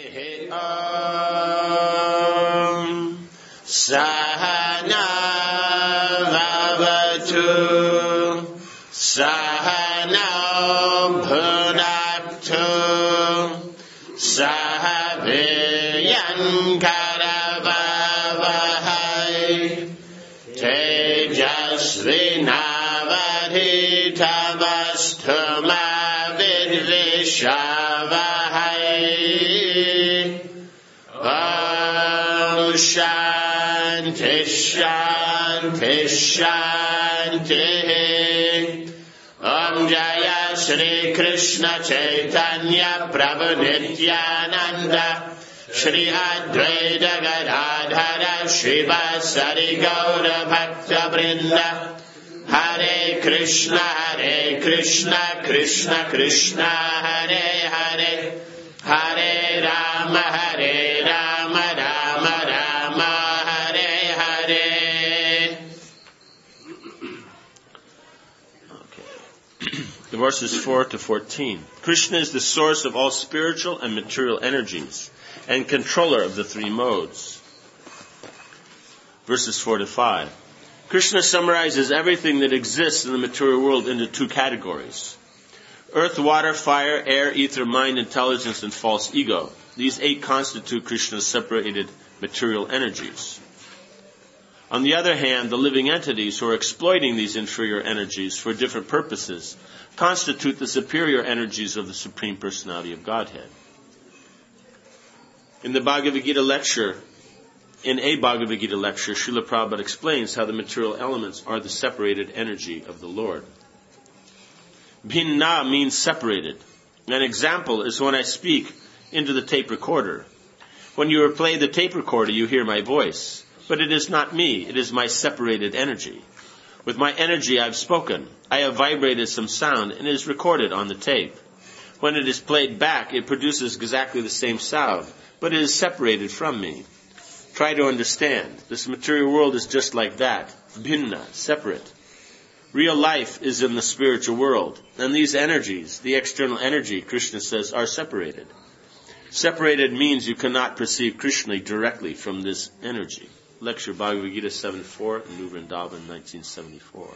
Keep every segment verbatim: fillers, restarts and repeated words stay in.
Om Sahana Vavatu Sahana Bhunaktu Sahaviyan Karavavahai Tejasvinavadhitavastu ma vidvishavahai Om Shanti Shanti Shanti Om Jaya Shri Krishna Chaitanya Prabhu Nityananda Shri Advaita Gadadhara Shivasari Gaura Bhakta Vrinda Hare Krishna Hare Krishna Krishna Krishna Hare Hare Hare Rama Hare Rama Rama Rama Hare Hare. Okay. The verses four to fourteen. Krishna is the source of all spiritual and material energies and controller of the three modes. Verses four to five. Krishna summarizes everything that exists in the material world into two categories. Earth, water, fire, air, ether, mind, intelligence, and false ego. These eight constitute Krishna's separated material energies. On the other hand, the living entities who are exploiting these inferior energies for different purposes constitute the superior energies of the Supreme Personality of Godhead. In the Bhagavad Gita lecture, in a Bhagavad Gita lecture, Srila Prabhupada explains how the material elements are the separated energy of the Lord. Bhinna means separated. An example is when I speak into the tape recorder. When you play the tape recorder, you hear my voice. But it is not me, it is my separated energy. With my energy I've spoken. I have vibrated some sound and it is recorded on the tape. When it is played back, it produces exactly the same sound, but it is separated from me. Try to understand. This material world is just like that. Bhinna, separate. Real life is in the spiritual world. And these energies, the external energy, Krishna says, are separated. Separated means you cannot perceive Krishna directly from this energy. Lecture Bhagavad Gita seven four, New Vrindavan, nineteen seventy-four.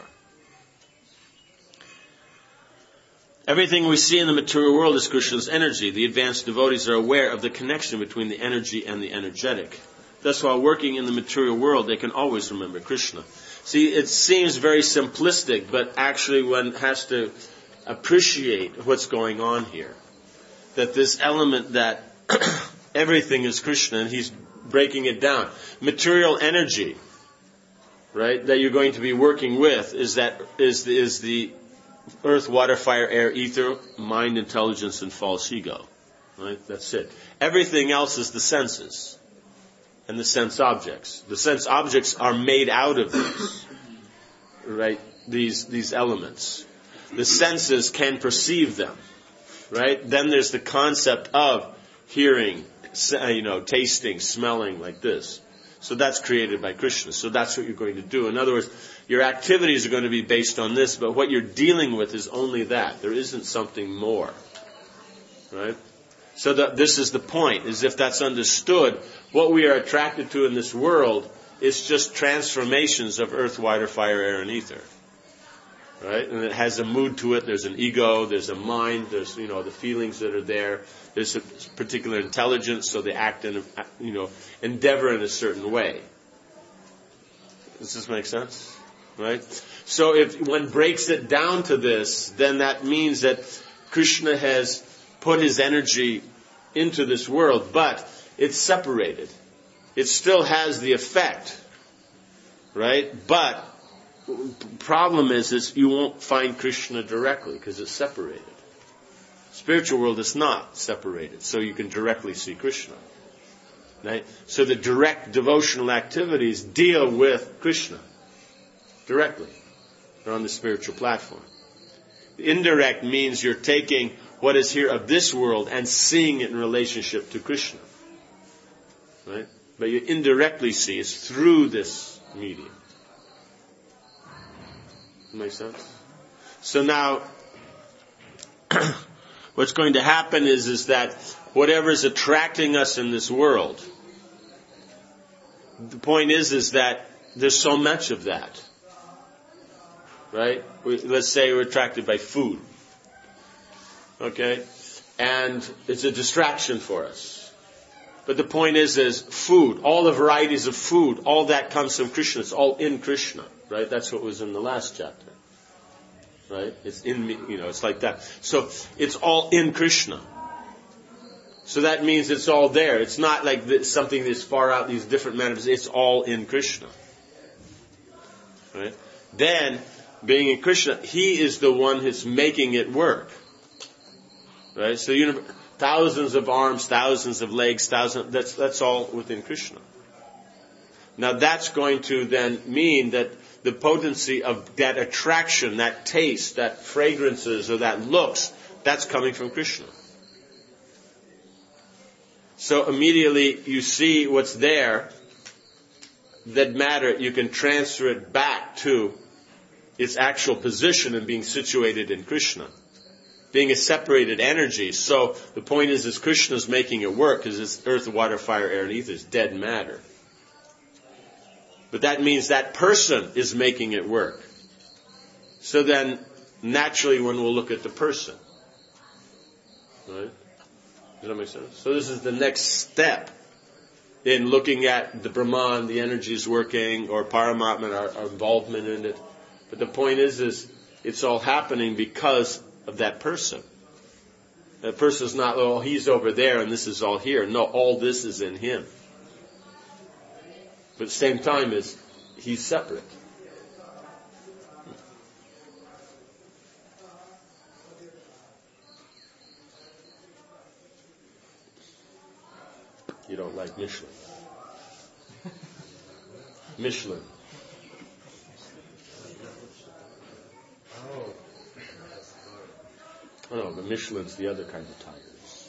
Everything we see in the material world is Krishna's energy. The advanced devotees are aware of the connection between the energy and the energetic. Thus, while working in the material world, they can always remember Krishna. See, it seems very simplistic, but actually one has to appreciate what's going on here. That this element that everything is Krishna, and he's breaking it down. Material energy, right, that you're going to be working with is that is the, is the earth, water, fire, air, ether, mind, intelligence, and false ego. Right? That's it. Everything else is the senses and the sense objects. The sense objects are made out of these, right? These these elements. The senses can perceive them, right? Then there's the concept of hearing, you know, tasting, smelling, like this. So that's created by Krishna. So that's what you're going to do. In other words, your activities are going to be based on this, but what you're dealing with is only that. There isn't something more, right? So that this is the point, is if that's understood, what we are attracted to in this world is just transformations of earth, water, fire, air, and ether. Right? And it has a mood to it, there's an ego, there's a mind, there's, you know, the feelings that are there, there's a particular intelligence, so they act in, a, you know, endeavor in a certain way. Does this make sense? Right? So if one breaks it down to this, then that means that Krishna has put his energy into this world, but it's separated. It still has the effect, right? But the problem is, is you won't find Krishna directly because it's separated. Spiritual world is not separated, so you can directly see Krishna. Right? So the direct devotional activities deal with Krishna directly. They're on the spiritual platform. The indirect means you're taking what is here of this world and seeing it in relationship to Krishna. Right? But you indirectly see it through this medium. Makes sense? So now, what's going to happen is, is that whatever is attracting us in this world. The point is, is that there's so much of that. Right? We, let's say we're attracted by food. Okay? And it's a distraction for us. But the point is, is food, all the varieties of food, all that comes from Krishna. It's all in Krishna. Right? That's what was in the last chapter. Right? It's in me, you know, it's like that. So it's all in Krishna. So that means it's all there. It's not like this, something that's far out, these different manifestations. It's all in Krishna. Right? Then, being in Krishna, He is the one who's making it work. Right? So you know, thousands of arms, thousands of legs, thousands, that's, that's all within Krishna. Now that's going to then mean that the potency of that attraction, that taste, that fragrances, or that looks, that's coming from Krishna. So immediately you see what's there, that matter, you can transfer it back to its actual position and being situated in Krishna. Being a separated energy. So the point is, is Krishna's making it work because it's earth, water, fire, air, and ether. It's dead matter. But that means that person is making it work. So then, naturally, one will look at the person. Right? Does that make sense? So this is the next step in looking at the Brahman, the energies working, or Paramatma, our, our involvement in it. But the point is, is it's all happening because of that person. That person is not, oh, he's over there and this is all here. No, all this is in him. But at the same time, is he's separate. You don't like Michelin. Michelin. Oh no, the Michelin's the other kind of tires.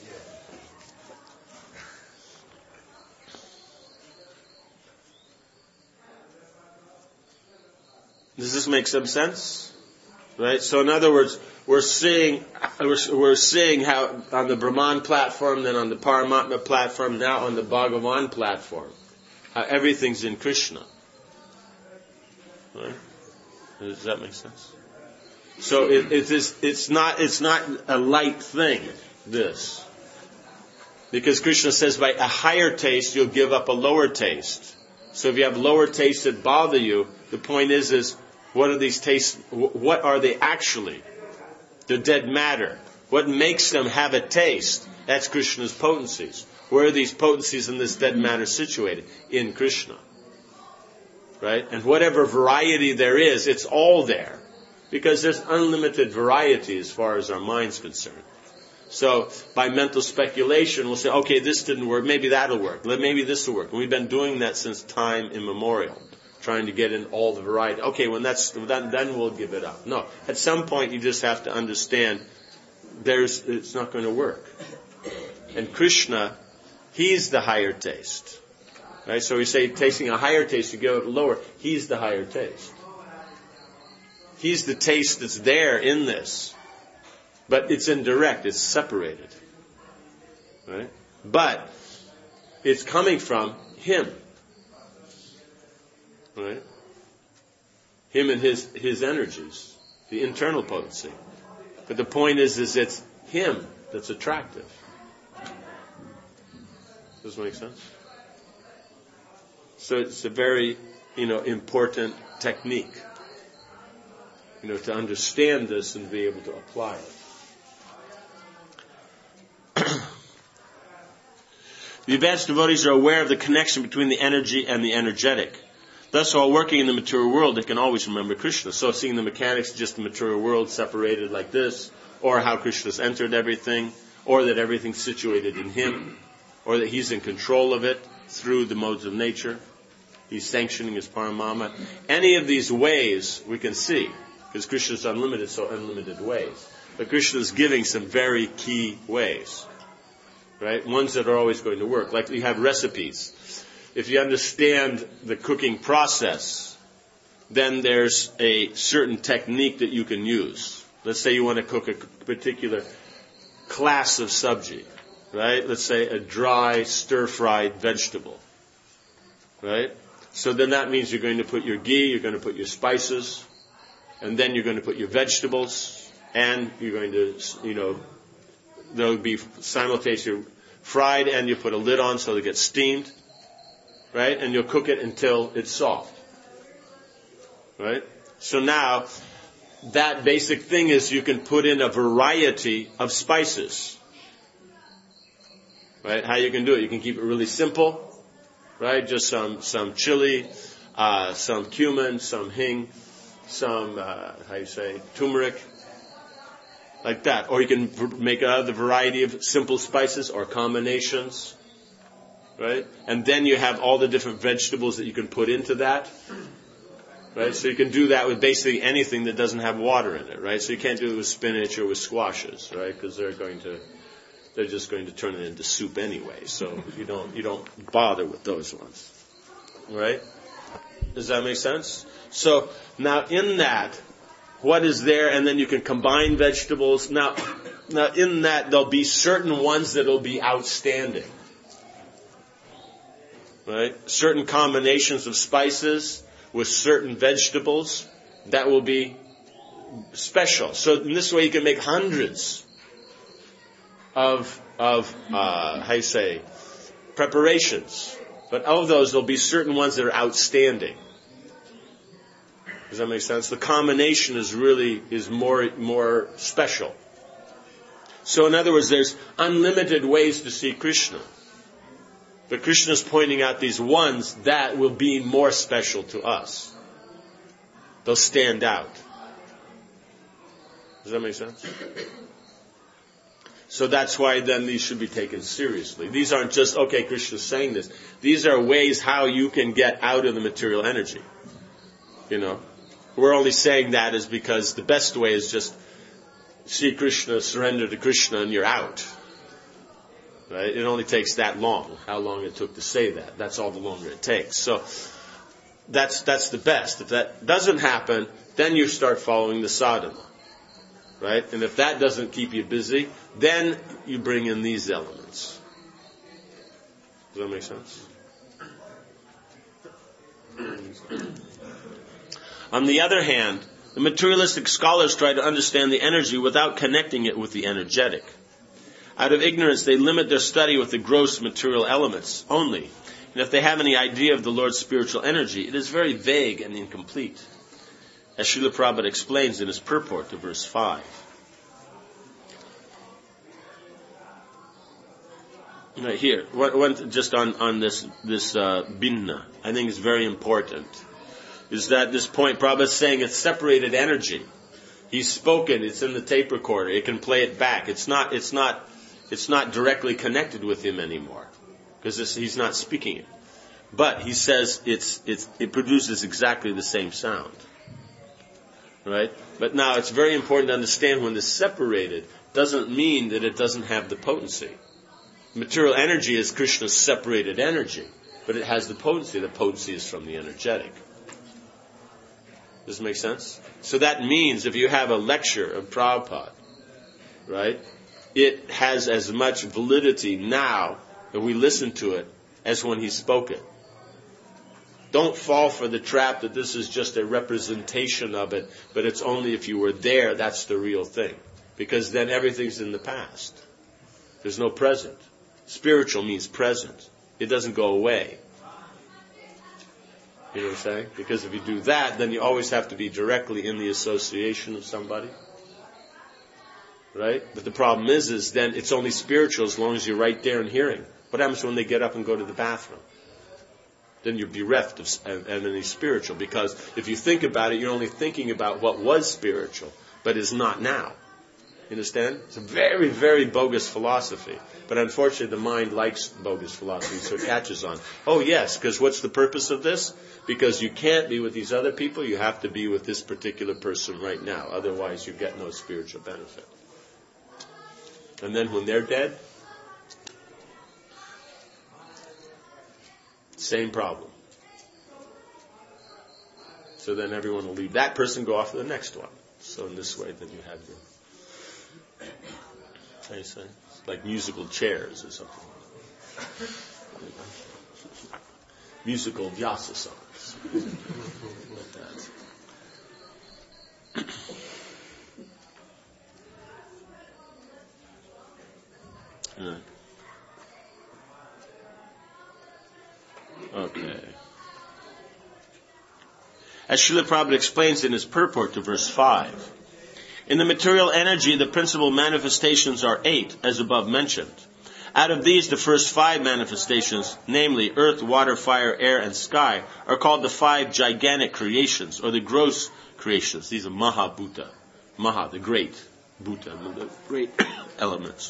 Does this make some sense? Right? So in other words, we're seeing, we're, we're seeing how on the Brahman platform, then on the Paramatma platform, now on the Bhagavan platform, how everything's in Krishna. Right? Does that make sense? So it, it is, it's not, it's not a light thing, this. Because Krishna says by a higher taste, you'll give up a lower taste. So if you have lower tastes that bother you, the point is, is what are these tastes, what are they actually? They're dead matter. What makes them have a taste? That's Krishna's potencies. Where are these potencies in this dead matter situated? In Krishna. Right? And whatever variety there is, it's all there. Because there's unlimited variety as far as our mind's concerned. So, by mental speculation, we'll say, okay, this didn't work, maybe that'll work, maybe this will work. And we've been doing that since time immemorial, trying to get in all the variety. Okay, when that's, then, then we'll give it up. No, at some point you just have to understand there's, it's not going to work. And Krishna, He's the higher taste. Right? So we say, tasting a higher taste, you go lower. He's the higher taste. He's the taste that's there in this. But it's indirect, it's separated. Right? But it's coming from Him. Right? Him and his, his energies, the internal potency. But the point is, is it's Him that's attractive. Does this make sense? So it's a very, you know, important technique. You know, to understand this and be able to apply it. The advanced devotees are aware of the connection between the energy and the energetic. Thus, while working in the material world, they can always remember Krishna. So seeing the mechanics, just the material world separated like this, or how Krishna's entered everything, or that everything's situated in Him, or that He's in control of it through the modes of nature. He's sanctioning His Paramama. Any of these ways we can see. Because Krishna is unlimited, so unlimited ways. But Krishna is giving some very key ways. Right? Ones that are always going to work. Like you have recipes. If you understand the cooking process, then there's a certain technique that you can use. Let's say you want to cook a particular class of sabji. right? Let's say a dry, stir-fried vegetable, right? So then that means you're going to put your ghee, you're going to put your spices, and then you're going to put your vegetables, and you're going to, you know, they'll be simultaneously fried, and you put a lid on so they get steamed, right? And you'll cook it until it's soft, right? So now, that basic thing is you can put in a variety of spices, right? How you can do it? You can keep it really simple, right? Just some some chili, uh, some cumin, some hing, some uh, how you say turmeric, like that. Or you can v- make another variety of simple spices or combinations, right? And then you have all the different vegetables that you can put into that. Right, so you can do that with basically anything that doesn't have water in it, right? So you can't do it with spinach or with squashes, right? Because they're going to, they're just going to turn it into soup anyway. So you don't, you don't bother with those ones, right? Does that make sense? So now in that, what is there? And then you can combine vegetables. Now, now in that there'll be certain ones that'll be outstanding, right? Certain combinations of spices with certain vegetables, that will be special. So in this way you can make hundreds of, of uh, how you say, preparations. But of those, there'll be certain ones that are outstanding. Does that make sense? The combination is really, is more, more special. So in other words, there's unlimited ways to see Krishna. But Krishna is pointing out these ones that will be more special to us. They'll stand out. Does that make sense? So that's why then these should be taken seriously. These aren't just, okay, Krishna's saying this. These are ways how you can get out of the material energy. You know, we're only saying that is because the best way is just see Krishna, surrender to Krishna, and you're out. Right? It only takes that long. How long it took to say that. That's all the longer it takes. So that's that's the best. If that doesn't happen, then you start following the sadhana. Right? And if that doesn't keep you busy, then you bring in these elements. Does that make sense? On the other hand, the materialistic scholars try to understand the energy without connecting it with the energetic. Out of ignorance, they limit their study with the gross material elements only. And if they have any idea of the Lord's spiritual energy, it is very vague and incomplete. As Srila Prabhupada explains in his purport to verse five. Right here, one, just on, on this, this uh, binna, I think is very important, is that this point, Prabhupada is saying it's separated energy. He's spoken, it's in the tape recorder, it can play it back. It's not, it's not, It's not directly connected with him anymore, because he's not speaking it. But he says it's, it's, it produces exactly the same sound. Right? But now it's very important to understand when it's separated doesn't mean that it doesn't have the potency. Material energy is Krishna's separated energy, but it has the potency. The potency is from the energetic. Does this make sense? So that means if you have a lecture of Prabhupada, right, it has as much validity now that we listen to it as when he spoke it. Don't fall for the trap that this is just a representation of it, but it's only if you were there, that's the real thing. Because then everything's in the past. There's no present. Spiritual means present. It doesn't go away. You know what I'm saying? Because if you do that, then you always have to be directly in the association of somebody. Right? But the problem is, is then it's only spiritual as long as you're right there and hearing. What happens when they get up and go to the bathroom? Then you're bereft of, of, of any spiritual. Because if you think about it, you're only thinking about what was spiritual, but is not now. You understand? It's a very, very bogus philosophy. But unfortunately, the mind likes bogus philosophy, so it catches on. Oh, yes, because what's the purpose of this? Because you can't be with these other people, you have to be with this particular person right now. Otherwise, you get no spiritual benefit. And then when they're dead, same problem. So then everyone will leave that person, go off to the next one. So in this way, then you have your... How do you say? like musical chairs or something. Musical vyasa songs. Like that. Right. Okay. As Srila Prabhupada explains in his purport to verse five, in the material energy, the principal manifestations are eight, as above mentioned. Out of these, the first five manifestations, namely earth, water, fire, air, and sky, are called the five gigantic creations, or the gross creations. These are Maha Bhuta. Maha, the great Bhuta, the great elements.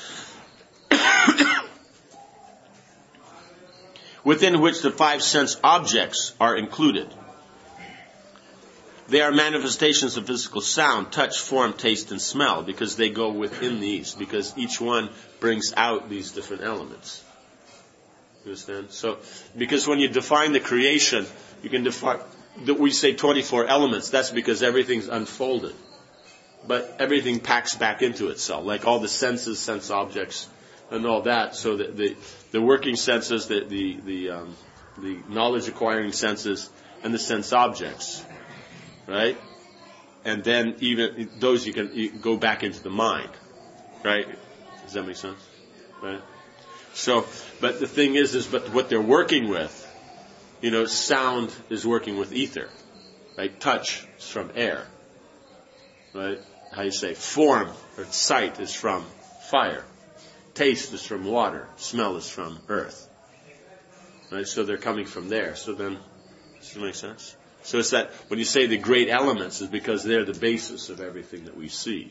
Within which the five sense objects are included. They are manifestations of physical sound, touch, form, taste, and smell, because they go within these, because each one brings out these different elements. You understand? So, because when you define the creation, you can define, that we say twenty-four elements, that's because everything's unfolded. But everything packs back into itself, like all the senses, sense objects, and all that. So that the, the working senses, the, the, the, um, the knowledge acquiring senses, and the sense objects. Right? And then even those you can you go back into the mind. Right? Does that make sense? Right? So, but the thing is, is but what they're working with, you know, sound is working with ether. Right? Touch is from air. Right? How you say, form or sight is from fire. Taste is from water. Smell is from earth. Right? So they're coming from there. So then, does that make sense? So it's that when you say the great elements, is because they're the basis of everything that we see.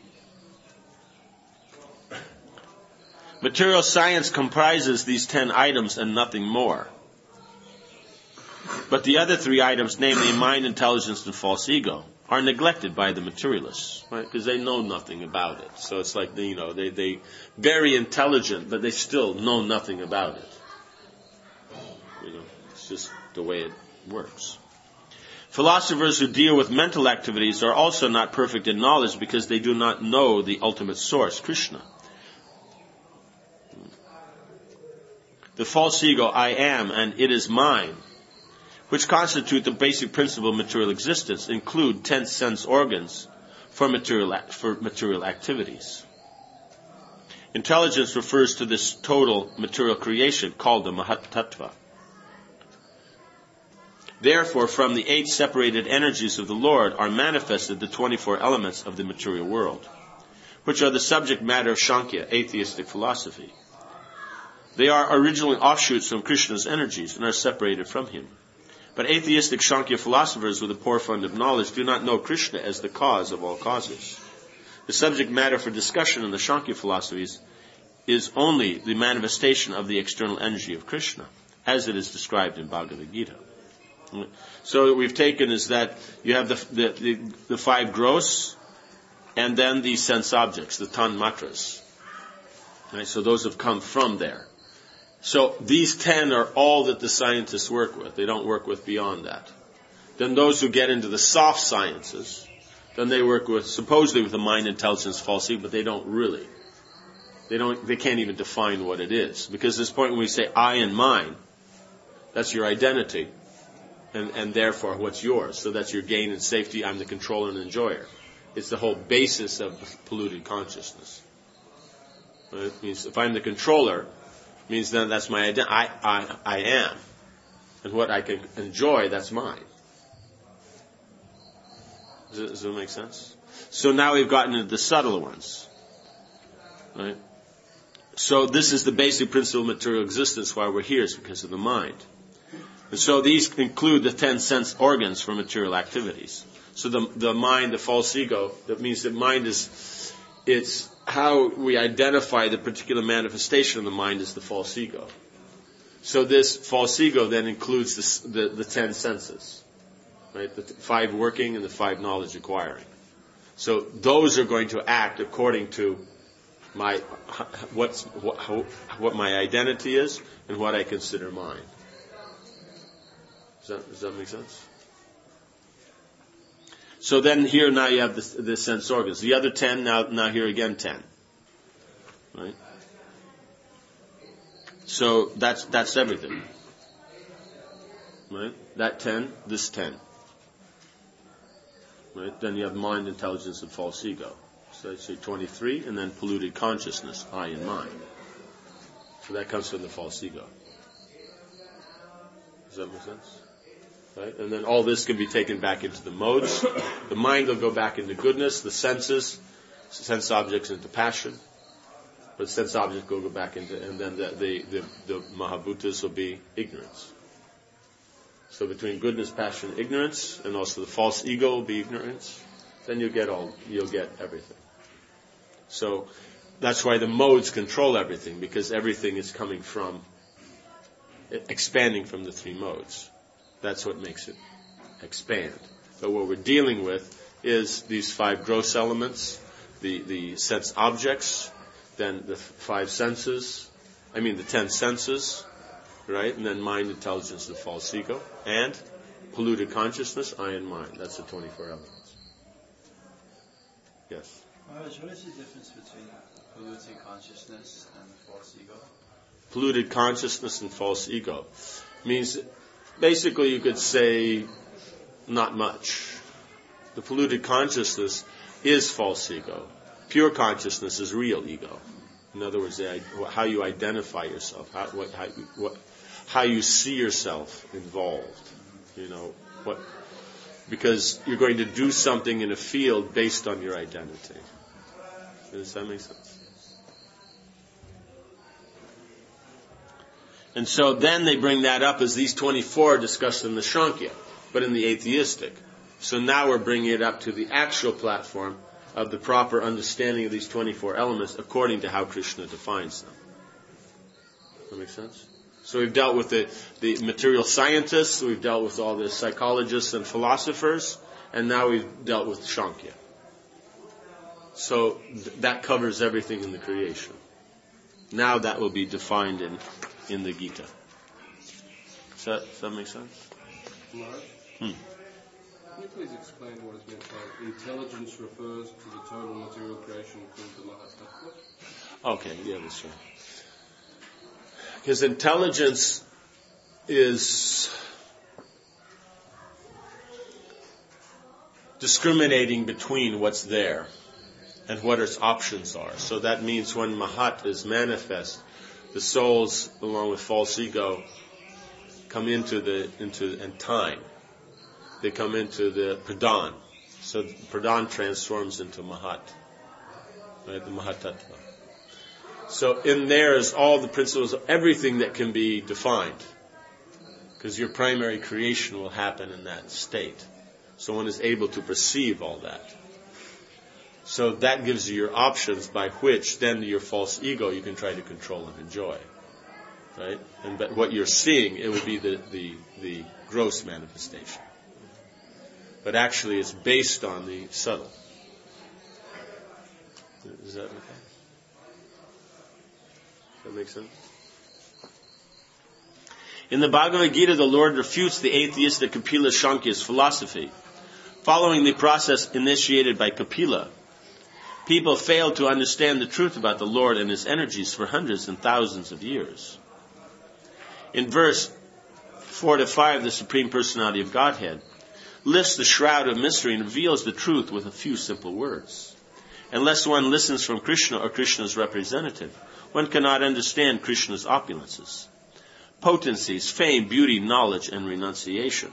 Material science comprises these ten items and nothing more. But the other three items, namely mind, intelligence, and false ego, are neglected by the materialists, right? Because they know nothing about it. So it's like, you know, they they very intelligent, but they still know nothing about it. You know, it's just the way it works. Philosophers who deal with mental activities are also not perfect in knowledge because they do not know the ultimate source, Krishna. The false ego, I am, and it is mine, which constitute the basic principle of material existence, include ten sense organs for material, for material activities. Intelligence refers to this total material creation called the Mahat Tattva. Therefore, from the eight separated energies of the Lord are manifested the twenty-four elements of the material world, which are the subject matter of Sankhya, atheistic philosophy. They are originally offshoots from Krishna's energies and are separated from him. But atheistic Sankhya philosophers with a poor fund of knowledge do not know Krishna as the cause of all causes. The subject matter for discussion in the Sankhya philosophies is only the manifestation of the external energy of Krishna, as it is described in Bhagavad Gita. So what we've taken is that you have the, the, the, the five gross, and then the sense objects, the tan matras. Right? So those have come from there. So these ten are all that the scientists work with. They don't work with beyond that. Then those who get into the soft sciences, then they work with, supposedly with the mind, intelligence, false ego, but they don't really. They don't, they can't even define what it is. Because at this point when we say I and mine, that's your identity. And, and therefore what's yours. So that's your gain and safety. I'm the controller and enjoyer. It's the whole basis of polluted consciousness. Right? It means if I'm the controller, it means then that's my identity. I, I, I am. And what I can enjoy, that's mine. Does it, does it make sense? So now we've gotten into the subtler ones. Right? So this is the basic principle of material existence. Why we're here is because of the mind. And so these include the ten sense organs for material activities. So the the mind, the false ego, that means that mind is, it's how we identify the particular manifestation of the mind is the false ego. So this false ego then includes this, the, the ten senses, right? The five working and the five knowledge acquiring. So those are going to act according to my what's what, how, what my identity is and what I consider mine. Does that, does that make sense? So then here now you have the, the sense organs. The other ten, now now here again ten. Right? So that's that's everything. Right? That ten, this ten. Right? Then you have mind, intelligence, and false ego. So I say twenty-three, and then polluted consciousness, I and mind. So that comes from the false ego. Does that make sense? Right? And then all this can be taken back into the modes. The mind will go back into goodness, the senses, sense objects into passion. But sense objects will go back into, and then the, the, the, the Mahabhutas will be ignorance. So between goodness, passion, ignorance, and also the false ego will be ignorance, then you'll get all, you'll get everything. So that's why the modes control everything, because everything is coming from, expanding from the three modes. That's what makes it expand. But what we're dealing with is these five gross elements, the, the sense objects, then the five senses, I mean the ten senses, right? And then mind, intelligence, and false ego. And polluted consciousness, I and mind. That's the twenty-four elements. Yes? Maharaj, what is the difference between polluted consciousness and false ego? Polluted consciousness and false ego means, basically you could say, not much. The polluted consciousness is false ego. Pure consciousness is real ego. In other words, the, how you identify yourself, how, what, how, what, how you see yourself involved. You know, what, because you're going to do something in a field based on your identity. Does that make sense? And so then they bring that up as these twenty-four are discussed in the Sankhya, but in the atheistic. So now we're bringing it up to the actual platform of the proper understanding of these twenty-four elements according to how Krishna defines them. Does that make sense? So we've dealt with the, the material scientists, we've dealt with all the psychologists and philosophers, and now we've dealt with Sankhya. So th- that covers everything in the creation. Now that will be defined in, in the Gita. Does that, does that make sense? Maharaj? Hmm. Can you please explain what is meant by intelligence refers to the total material creation called the Mahatattva? Okay, yeah, that's right. Because intelligence is discriminating between what's there and what its options are. So that means when Mahat is manifest, the souls, along with false ego, come into the into and time. They come into the Pradhan. So Pradhan transforms into Mahat. Right? The Mahatattva. So in there is all the principles of everything that can be defined. Because your primary creation will happen in that state. So one is able to perceive all that. So that gives you your options by which then your false ego you can try to control and enjoy. Right? And but what you're seeing, it would be the, the, the gross manifestation. But actually it's based on the subtle. Is that okay? Does that make sense? In the Bhagavad Gita, the Lord refutes the atheistic Kapila Shankya's philosophy. Following the process initiated by Kapila, people failed to understand the truth about the Lord and His energies for hundreds and thousands of years. In verse four to five, the Supreme Personality of Godhead lifts the shroud of mystery and reveals the truth with a few simple words. Unless one listens from Krishna or Krishna's representative, one cannot understand Krishna's opulences, potencies, fame, beauty, knowledge, and renunciation.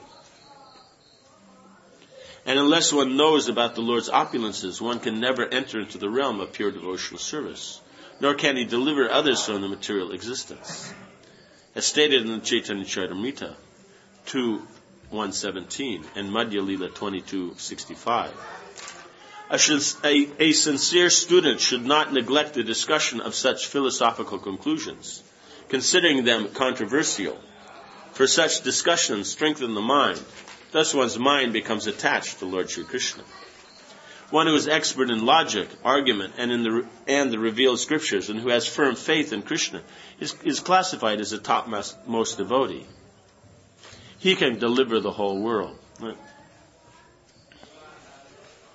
And unless one knows about the Lord's opulences, one can never enter into the realm of pure devotional service, nor can he deliver others from the material existence. As stated in the Chaitanya Charitamrita two one seventeen and Madhya Lila twenty-two sixty-five, a, a, a sincere student should not neglect the discussion of such philosophical conclusions, considering them controversial, for such discussions strengthen the mind. Thus one's mind becomes attached to Lord Shri Krishna. One who is expert in logic, argument, and in the and the revealed scriptures, and who has firm faith in Krishna, is, is classified as a topmost devotee. He can deliver the whole world. Right?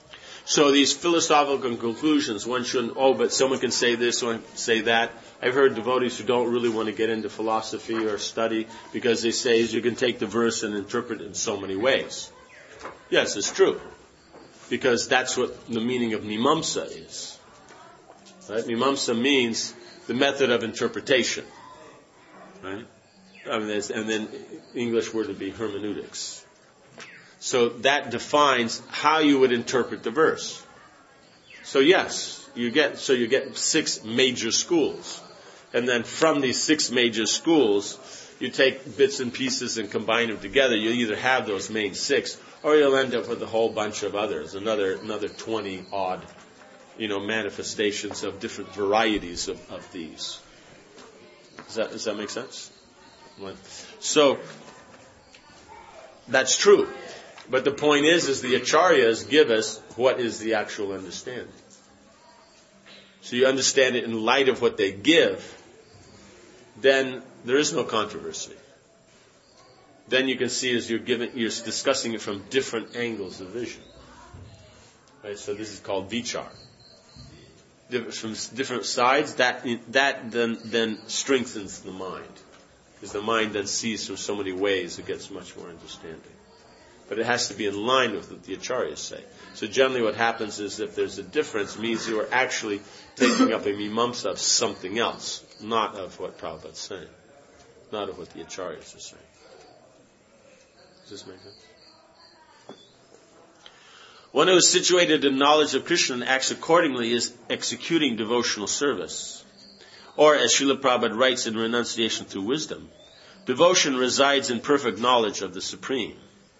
So these philosophical conclusions, one shouldn't, oh, but someone can say this, someone can say that. I've heard devotees who don't really want to get into philosophy or study because they say you can take the verse and interpret it in so many ways. Yes, it's true. Because that's what the meaning of mimamsa is. Right? Mimamsa means the method of interpretation. Right? I mean, and then English word would be hermeneutics. So that defines how you would interpret the verse. So yes, you get so you get six major schools. And then from these six major schools, you take bits and pieces and combine them together. You either have those main six, or you'll end up with a whole bunch of others, another another twenty odd, you know, manifestations of different varieties of, of these. Does that does that make sense? So that's true. But the point is, is the acharyas give us what is the actual understanding. So you understand it in light of what they give, then there is no controversy. Then you can see as you're giving, you're discussing it from different angles of vision. Right? So this is called vichar. From different sides, that that then then strengthens the mind, because the mind then sees from so many ways, it gets much more understanding. But it has to be in line with what the acharyas say. So generally what happens is if there's a difference, it means you are actually taking up a mimamsa of something else, not of what Prabhupada is saying, not of what the acharyas are saying. Does this make sense? One who is situated in knowledge of Krishna and acts accordingly is executing devotional service. Or, as Srila Prabhupada writes in Renunciation Through Wisdom, devotion resides in perfect knowledge of the Supreme.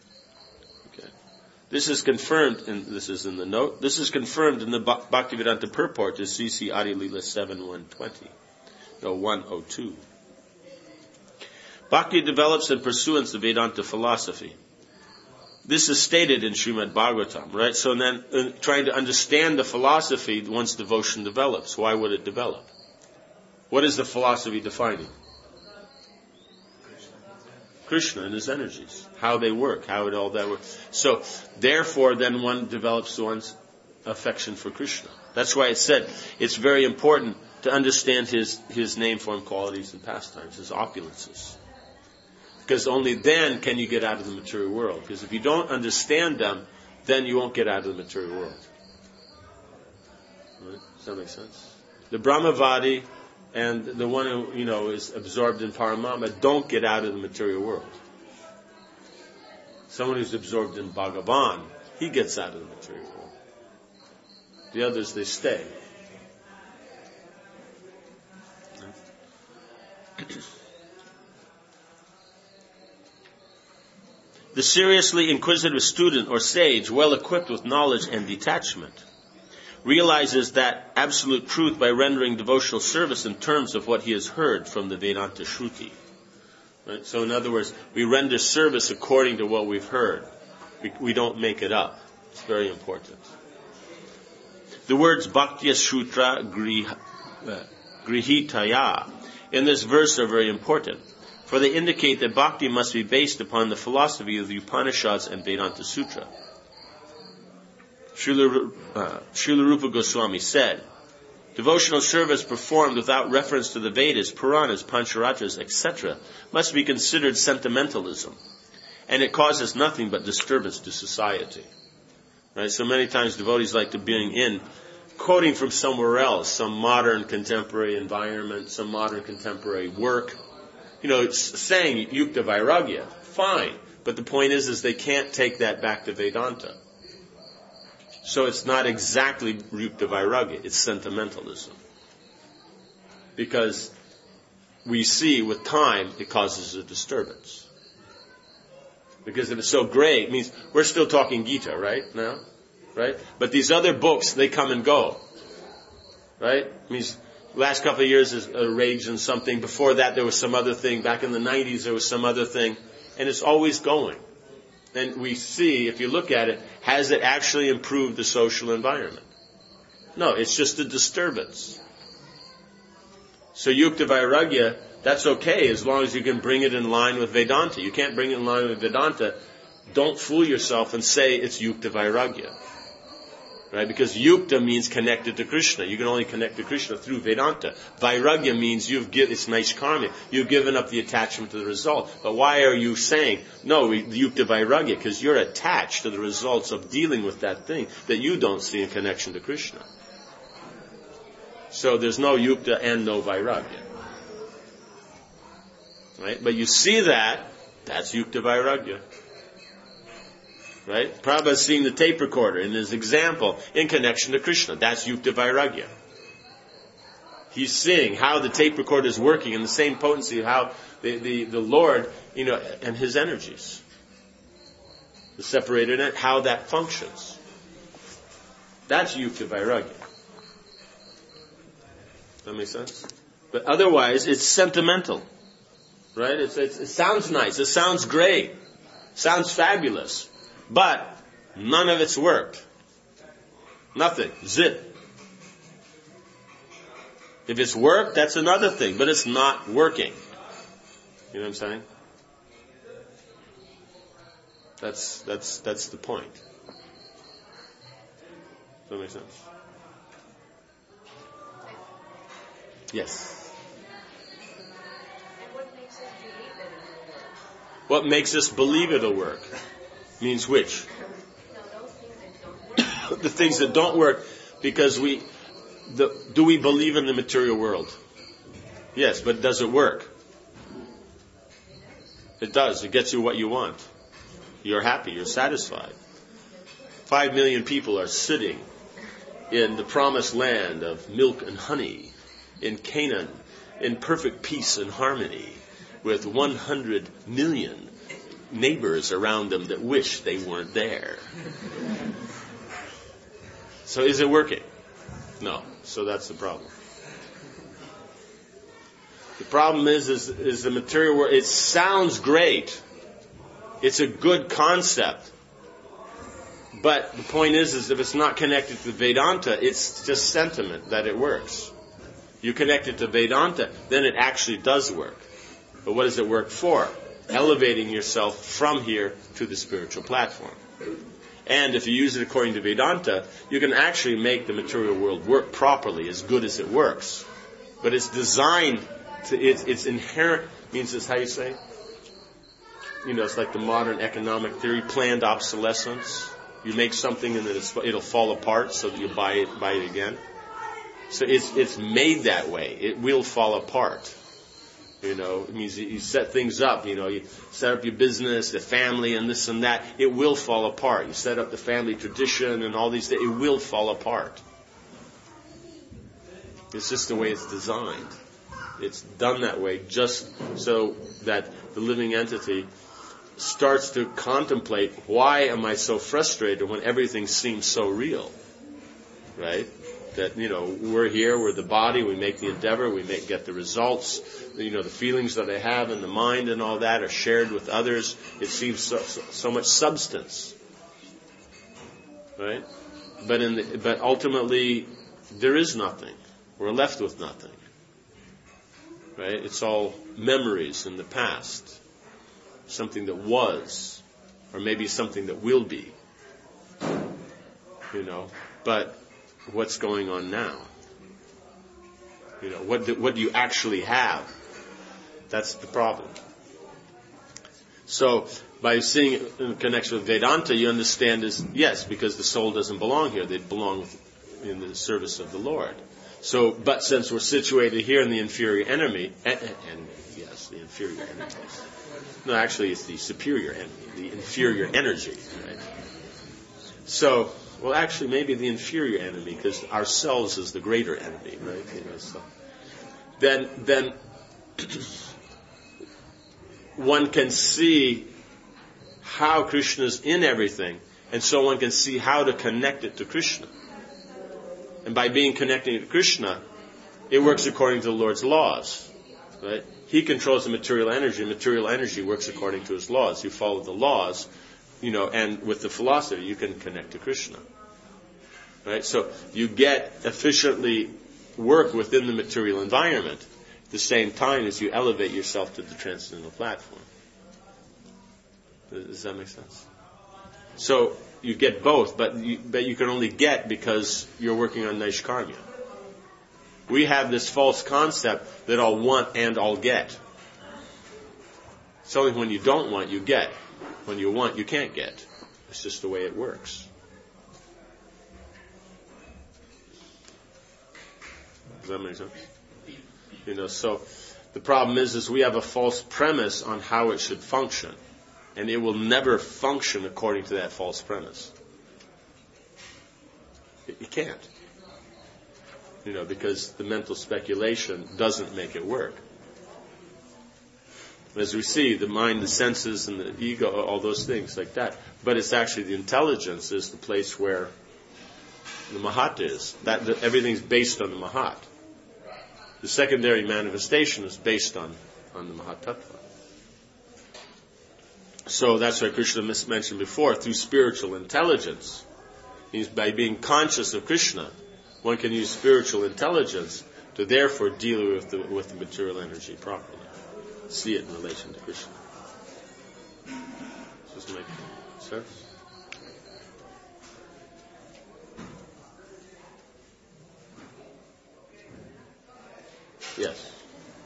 This is confirmed, and this is in the note, this is confirmed in the Bhaktivedanta Purport to C C Adi Lila seven one twenty. No, one oh two. Bhakti develops in pursuance of Vedanta philosophy. This is stated in Srimad Bhagavatam, right? So then, uh, trying to understand the philosophy once devotion develops. Why would it develop? What is the philosophy defining? Krishna and his energies, how they work, how it all that works. So, therefore, then one develops one's affection for Krishna. That's why it said it's very important to understand his, his name, form, qualities, and pastimes, his opulences. Because only then can you get out of the material world. Because if you don't understand them, then you won't get out of the material world. Right? Does that make sense? The Brahmavadi and the one who, you know, is absorbed in Paramama don't get out of the material world. Someone who's absorbed in Bhagavan, he gets out of the material world. The others, they stay. The seriously inquisitive student or sage, well equipped with knowledge and detachment, realizes that absolute truth by rendering devotional service in terms of what he has heard from the Vedanta Shruti. Right? So in other words, we render service according to what we've heard. We, we don't make it up. It's very important. The words Bhaktya Shutra Grihitaya in this verse are very important, for they indicate that bhakti must be based upon the philosophy of the Upanishads and Vedanta Sutra. Srila, uh, Srila Rupa Goswami said, devotional service performed without reference to the Vedas, Puranas, Pancharatras, et cetera must be considered sentimentalism, and it causes nothing but disturbance to society. Right? So many times devotees like to bring in, quoting from somewhere else, some modern contemporary environment, some modern contemporary work. You know, it's saying Yukta Vairagya, fine, but the point is, is they can't take that back to Vedanta. So it's not exactly Yukta Vairagya, it's sentimentalism. Because we see with time it causes a disturbance. Because if it's so great, it means we're still talking Gita, right, now? Right? But these other books, they come and go. Right? It means last couple of years is a rage in something. Before that there was some other thing. Back in the nineties there was some other thing. And it's always going. And we see, if you look at it, has it actually improved the social environment? No, it's just a disturbance. So Yukta Vairagya, that's okay as long as you can bring it in line with Vedanta. You can't bring it in line with Vedanta. Don't fool yourself and say it's Yukta Vairagya. Right? Because yukta means connected to Krishna. You can only connect to Krishna through Vedanta. Vairagya means you've given, it's Naishkarmya. You've given up the attachment to the result. But why are you saying, no, yukta Vairagya? Because you're attached to the results of dealing with that thing that you don't see in connection to Krishna. So there's no yukta and no Vairagya. Right? But you see that, that's yukta Vairagya. Right? Prabhupada's seeing the tape recorder in his example in connection to Krishna. That's Yukta Vairagya. He's seeing how the tape recorder is working in the same potency of how the, the, the Lord, you know, and his energies. The separated energy, how that functions. That's Yukta Vairagya. That makes sense? But otherwise, it's sentimental. Right? It's, it's, it sounds nice. It sounds great. It sounds fabulous. But none of it's worked. Nothing. Zip. If it's worked, that's another thing. But it's not working. You know what I'm saying? That's that's that's the point. Does that make sense? Yes. And what makes us believe that it will work? What makes us believe it'll work? Means which? No, those things that don't work. The things that don't work, because we, the, do we believe in the material world? Yes, but does it work? It does. It gets you what you want. You're happy. You're satisfied. Five million people are sitting in the promised land of milk and honey, in Canaan, in perfect peace and harmony, with one hundred million neighbors around them that wish they weren't there. So is it working? No. So that's the problem. The problem is, is, is the material world. It sounds great. It's a good concept. But the point is, is if it's not connected to Vedanta, it's just sentiment that it works. You connect it to Vedanta, then it actually does work. But what does it work for? Elevating yourself from here to the spiritual platform. And if you use it according to Vedanta, you can actually make the material world work properly, as good as it works. But it's designed to, it's, it's inherent, means it's how you say? You know, it's like the modern economic theory, planned obsolescence. You make something and then it's, it'll fall apart so that you buy it, buy it again. So it's, it's made that way. It will fall apart. You know, it means you set things up, you know, you set up your business, the family and this and that. It will fall apart. You set up the family tradition and all these things. It will fall apart. It's just the way it's designed. It's done that way just so that the living entity starts to contemplate, why am I so frustrated when everything seems so real? Right? That, you know, we're here, we're the body, we make the endeavor, we make, get the results. You know, the feelings that I have in the mind and all that are shared with others. It seems so, so, so much substance. Right? But in the, but ultimately, there is nothing. We're left with nothing. Right? It's all memories in the past. Something that was, or maybe something that will be. You know, but what's going on now? You know, what do, what do you actually have? That's the problem. So, by seeing it in connection with Vedanta, you understand is, yes, because the soul doesn't belong here. They belong in the service of the Lord. So, but since we're situated here in the inferior enemy, and, and yes, the inferior enemy. No, actually, it's the superior enemy, the inferior energy. Right? So, well, actually, maybe the inferior enemy, because ourselves is the greater enemy, right? You know, so then, then one can see how Krishna is in everything, and so one can see how to connect it to Krishna. And by being connected to Krishna, it works according to the Lord's laws, right? He controls the material energy, and material energy works according to his laws. You follow the laws, you know, and with the philosophy, you can connect to Krishna. Right? So you get efficiently work within the material environment at the same time as you elevate yourself to the transcendental platform. Does that make sense? So you get both, but you, but you can only get because you're working on Naishkarmya. We have this false concept that I'll want and I'll get. It's only when you don't want, you get. When you want, you can't get. It's just the way it works. Does that make sense? You know, so the problem is, is we have a false premise on how it should function. And it will never function according to that false premise. It, it can't. You know, because the mental speculation doesn't make it work. As we see, the mind, the senses, and the ego, all those things like that. But it's actually the intelligence is the place where the Mahat is. That, that everything's based on the Mahat. The secondary manifestation is based on, on the Mahatattva. So that's why Krishna mentioned before, through spiritual intelligence, means by being conscious of Krishna, one can use spiritual intelligence to therefore deal with the, with the material energy properly. See it in relation to Krishna. Does this make sense? Yes.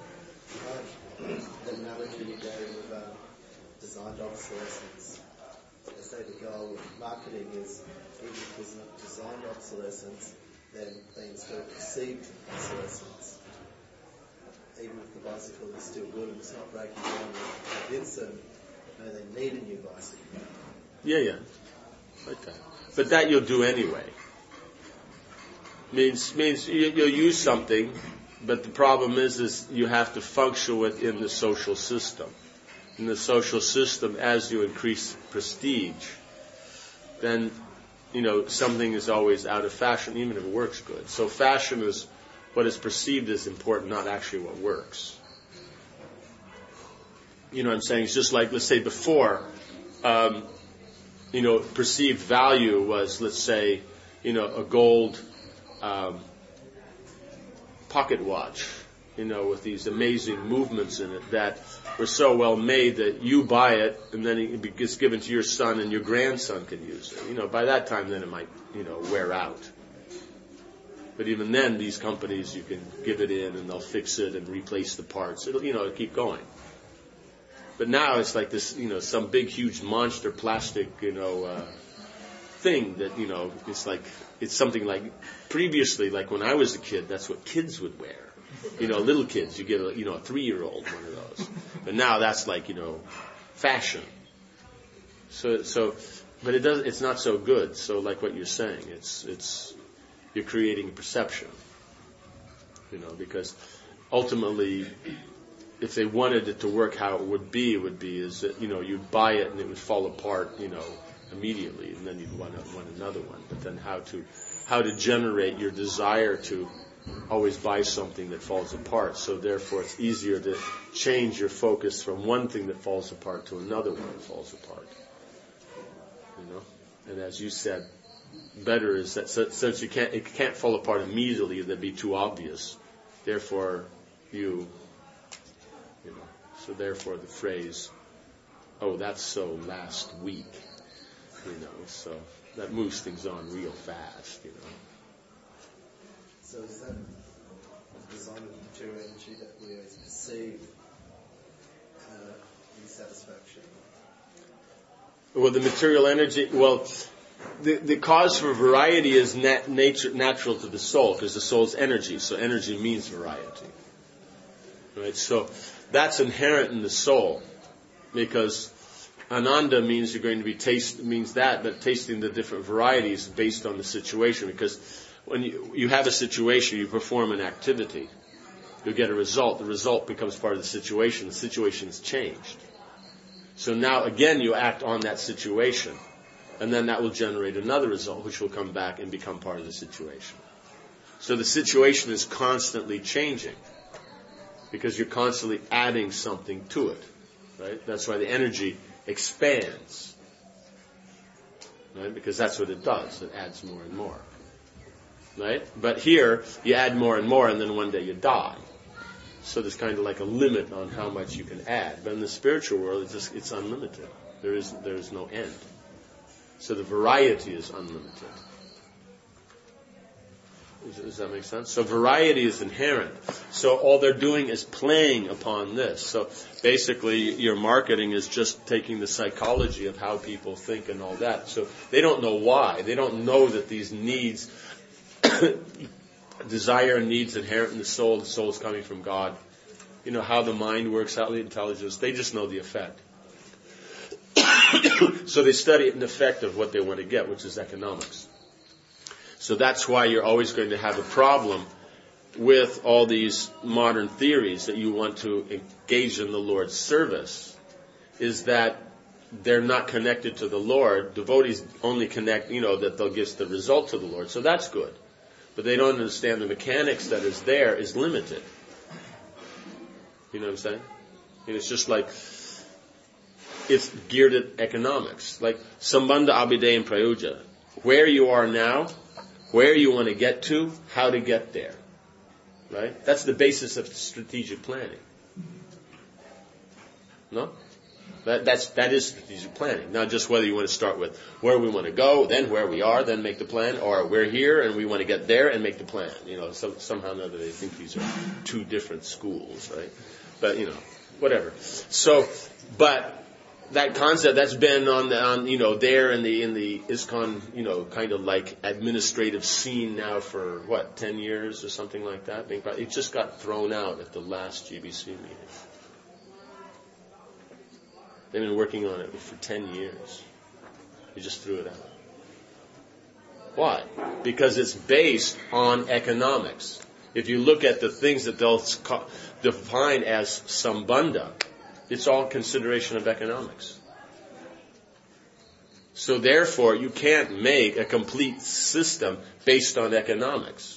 The analogy you gave of uh, designed obsolescence. They say the goal of marketing is, even if there's not designed obsolescence, then things still perceived obsolescence. Even if the bicycle is still good and it's not breaking down, to convince them, no, they need a new bicycle. Yeah, yeah. Like that. But that you'll do anyway. Means means you, you'll use something, but the problem is, is you have to function within the social system. In the social system, as you increase prestige, then, you know, something is always out of fashion, even if it works good. So fashion is what is perceived as important, not actually what works. You know what I'm saying? It's just like, let's say before, um, you know, perceived value was, let's say, you know, a gold um, pocket watch, you know, with these amazing movements in it that were so well made that you buy it and then it gets given to your son and your grandson can use it. You know, by that time then it might, you know, wear out. But even then, these companies, you can give it in and they'll fix it and replace the parts. It'll, you know, it'll keep going. But now it's like this, you know, some big, huge monster plastic, you know, uh, thing that, you know, it's like, it's something like, previously, like when I was a kid, that's what kids would wear. You know, little kids, you get a, you know, a three-year-old one of those. But now that's like, you know, fashion. So, so, but it does, it's not so good. So like what you're saying, it's, it's, you're creating perception. You know, because ultimately, if they wanted it to work how it would be, it would be is that, you know, you'd buy it and it would fall apart, you know, immediately, and then you'd want, want another one. But then how to, how to generate your desire to always buy something that falls apart. So therefore it's easier to change your focus from one thing that falls apart to another one that falls apart. You know? And as you said, better is that so, since you can't, it can't fall apart immediately, that'd be too obvious. Therefore you, you know, so therefore the phrase, oh, that's so last week, you know, so that moves things on real fast, you know. So is that the design of material energy that we always perceive uh, insatisfaction? Well, the material energy, well, the, the cause for variety is nat- nature, natural to the soul, because the soul's energy, so energy means variety. Right? So that's inherent in the soul, because Ananda means you're going to be taste, means that, but tasting the different varieties based on the situation, because when you, you have a situation, you perform an activity, you get a result. The result becomes part of the situation. The situation has changed. So now, again, you act on that situation, and then that will generate another result, which will come back and become part of the situation. So the situation is constantly changing, because you're constantly adding something to it. Right? That's why the energy expands. Right? Because that's what it does. It adds more and more. Right? But here, you add more and more, and then one day you die. So there's kind of like a limit on how much you can add. But in the spiritual world, it's just, it's unlimited. There is there is no end. So the variety is unlimited. Does that make sense? So variety is inherent. So all they're doing is playing upon this. So basically your marketing is just taking the psychology of how people think and all that. So they don't know why. They don't know that these needs, desire and needs inherent in the soul, the soul is coming from God. You know how the mind works, how the intelligence, they just know the effect. So they study an effect of what they want to get, which is economics. So that's why you're always going to have a problem with all these modern theories that you want to engage in the Lord's service, is that they're not connected to the Lord. Devotees only connect, you know, that they'll give the result to the Lord. So that's good. But they don't understand the mechanics that is there is limited. You know what I'm saying? And it's just like, it's geared at economics. Like, Sambandha, Abhidaya, and Prayoja. Where you are now, where you want to get to, how to get there. Right? That's the basis of strategic planning. No? That, that's, that is strategic planning. Not just whether you want to start with where we want to go, then where we are, then make the plan, or we're here and we want to get there and make the plan. You know, some, somehow or another they think these are two different schools, right? But, you know, whatever. So, but that concept that's been on the, on, you know, there in the, in the ISKCON, you know, kind of like administrative scene now for what, ten years or something like that. It just got thrown out at the last G B C meeting. They've been working on it for ten years. They just threw it out. Why? Because it's based on economics. If you look at the things that they'll define as sambandha, it's all consideration of economics. So therefore, you can't make a complete system based on economics.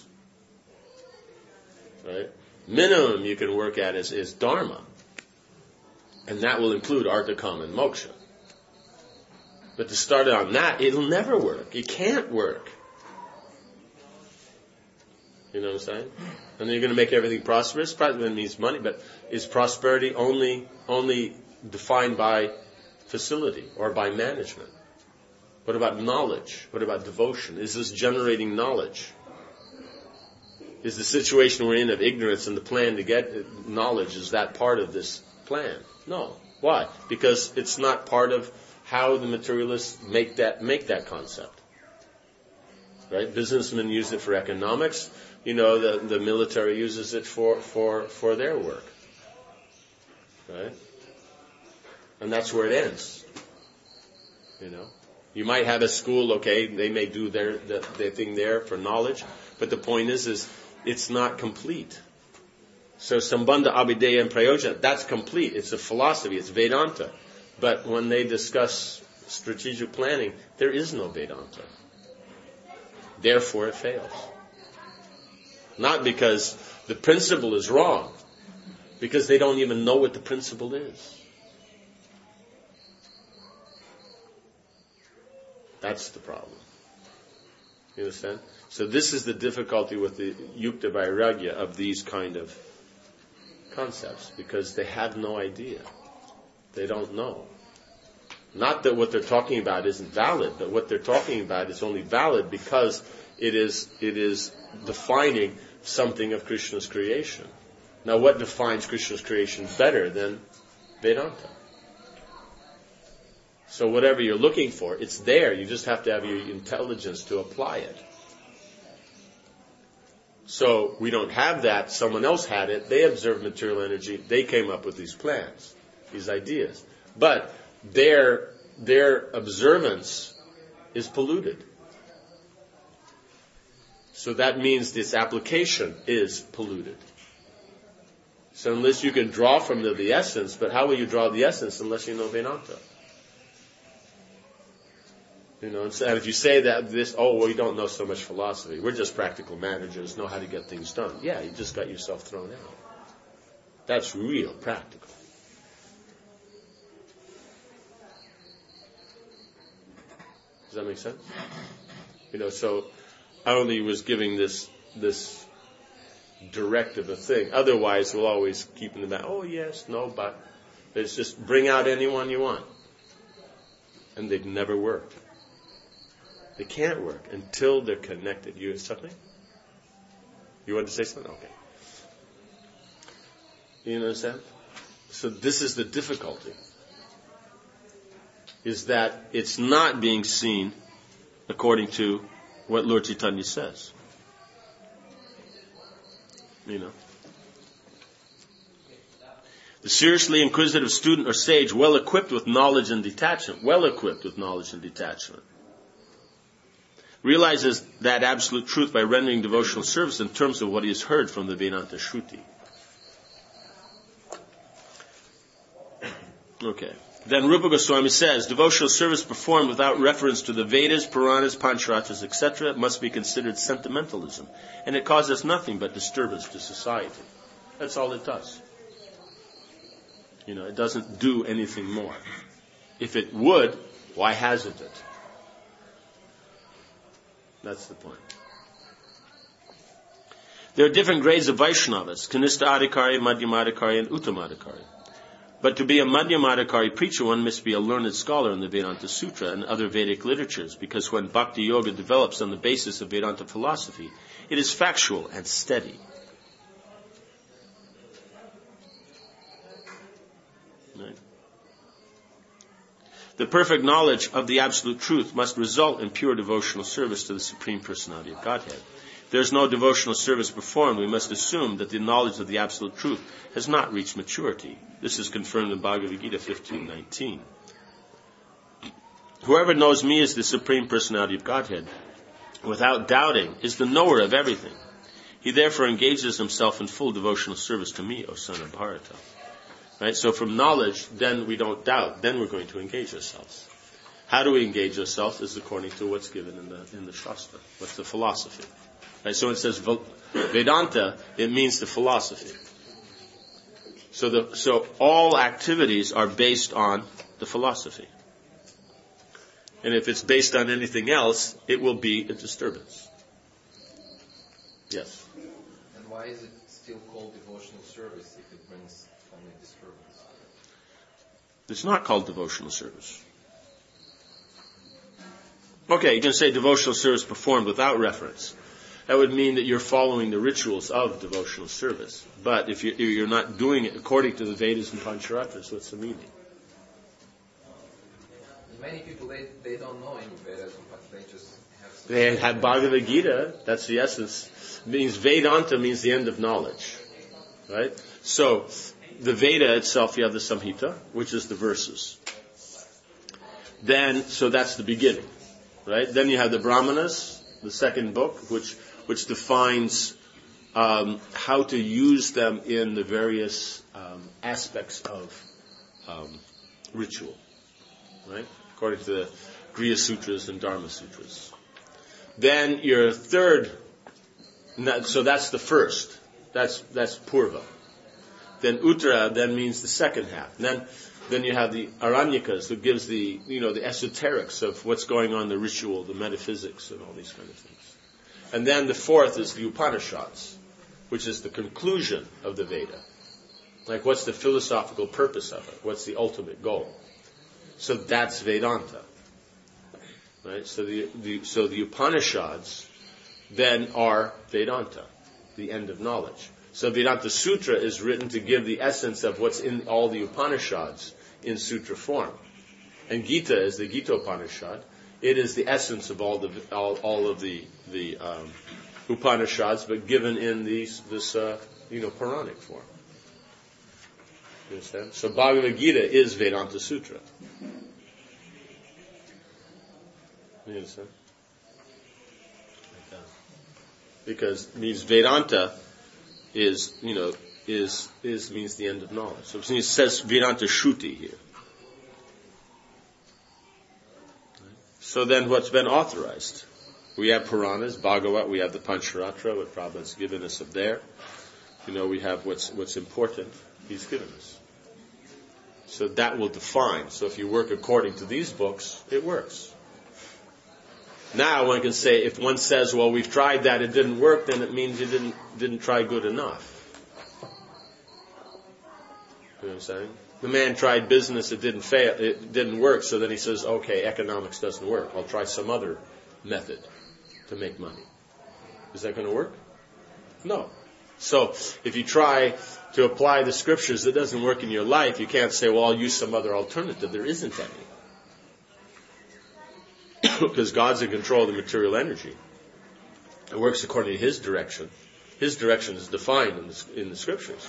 Right? Minimum you can work at is, is dharma. And that will include artha, kama, and moksha. But to start on that, it'll never work. It can't work. You know what I'm saying? And then you're going to make everything prosperous. Prosperity means money, but is prosperity only only defined by facility or by management? What about knowledge? What about devotion? Is this generating knowledge? Is the situation we're in of ignorance and the plan to get knowledge, is that part of this plan? No. Why? Because it's not part of how the materialists make that make that concept. Right? Businessmen use it for economics. You know, the, the military uses it for, for, for their work. Right? And that's where it ends. You know? You might have a school, okay, they may do their, their, their thing there for knowledge, but the point is, is it's not complete. So Sambandha, Abhidaya, and Prayoja, that's complete. It's a philosophy, it's Vedanta. But when they discuss strategic planning, there is no Vedanta. Therefore it fails. Not because the principle is wrong, because they don't even know what the principle is. That's the problem. You understand? So this is the difficulty with the Yukta Vairagya of these kind of concepts, because they have no idea. They don't know. Not that what they're talking about isn't valid, but what they're talking about is only valid because it is it is defining something of Krishna's creation. Now, what defines Krishna's creation better than Vedanta? So whatever you're looking for, it's there. You just have to have your intelligence to apply it. So we don't have that. Someone else had it. They observed material energy. They came up with these plans, these ideas. But their their observance is polluted. So that means this application is polluted. So unless you can draw from the, the essence, but how will you draw the essence unless you know Vedanta? You know, and if you say that this, oh, well, you don't know so much philosophy. We're just practical managers, know how to get things done. Yeah, you just got yourself thrown out. That's real practical. Does that make sense? You know, so I only was giving this this directive a thing. Otherwise, we'll always keep in the back, oh, yes, no, but. It's just bring out anyone you want. And they've never worked. They can't work until they're connected. You something? You want to say something? Okay. You understand? So this is the difficulty. Is that it's not being seen according to what Lord Chaitanya says. You know. The seriously inquisitive student or sage, well equipped with knowledge and detachment, well equipped with knowledge and detachment, realizes that absolute truth by rendering devotional service in terms of what he has heard from the Vedanta Shruti. Okay. Then Rupa Goswami says, devotional service performed without reference to the Vedas, Puranas, Pancharatras, et cetera must be considered sentimentalism, and it causes nothing but disturbance to society. That's all it does. You know, it doesn't do anything more. If it would, why hasn't it? That's the point. There are different grades of Vaishnavas, Kanista Adhikari, Madhyamadhikari, and Uttamadhikari. But to be a Madhyamadhikari preacher, one must be a learned scholar in the Vedanta Sutra and other Vedic literatures, because when Bhakti Yoga develops on the basis of Vedanta philosophy, it is factual and steady. Right? The perfect knowledge of the absolute truth must result in pure devotional service to the Supreme Personality of Godhead. If there is no devotional service performed, we must assume that the knowledge of the absolute truth has not reached maturity. This is confirmed in Bhagavad Gita fifteen nineteen. Whoever knows me as the Supreme Personality of Godhead, without doubting, is the knower of everything. He therefore engages himself in full devotional service to me, O son of Bharata. Right? So from knowledge, then we don't doubt. Then we're going to engage ourselves. How do we engage ourselves? Is according to what's given in the in the Shastra. What's the philosophy? Right? So it says Vedanta. It means the philosophy. So the so all activities are based on the philosophy. And if it's based on anything else, it will be a disturbance. Yes. And why is it still called devotional service if it brings only disturbance? It's not called devotional service. Okay, you can say devotional service performed without reference. That would mean that you're following the rituals of devotional service. But if you're not doing it according to the Vedas and Pancharatras, what's the meaning? Many people, they, they don't know any Vedas, but they just have... Some they have Bhagavad Gita, that's the essence. It means Vedanta means the end of knowledge. Right? So, the Veda itself, you have the Samhita, which is the verses. Then, so that's the beginning. Right? Then you have the Brahmanas, the second book, which which defines um, how to use them in the various um, aspects of um, ritual. Right? According to the Griya Sutras and Dharma Sutras. Then your third, so that's the first. That's that's Purva. Then Uttara then means the second half. Then then you have the Aranyakas, who gives the you know the esoterics of what's going on, the ritual, the metaphysics, and all these kind of things. And then the fourth is the Upanishads, which is the conclusion of the Veda. Like, what's the philosophical purpose of it? What's the ultimate goal? So that's Vedanta, right? So the, the so the Upanishads then are Vedanta, the end of knowledge. So Vedanta Sutra is written to give the essence of what's in all the Upanishads in sutra form, and Gita is the Gita Upanishad. It is the essence of all the all, all of the the um, Upanishads, but given in these this uh, you know Puranic form. You understand? So Bhagavad Gita is Vedanta Sutra. You understand? Like that. Because it means Vedanta is, you know, is is means the end of knowledge. So it says Vedanta Shruti here. So then what's been authorized? We have Puranas, Bhagavat, we have the Pancharatra, what Prabhupada's given us up there. You know, we have what's what's important. He's given us. So that will define. So if you work according to these books, it works. Now one can say, if one says, well, we've tried that, it didn't work, then it means you didn't didn't try good enough. You know what I'm saying? The man tried business, it didn't fail, it didn't work, so then he says, okay, economics doesn't work. I'll try some other method to make money. Is that going to work? No. So if you try to apply the scriptures, it doesn't work in your life. You can't say, well, I'll use some other alternative. There isn't any. Because God's in control of the material energy. It works according to His direction. His direction is defined in the, in the scriptures.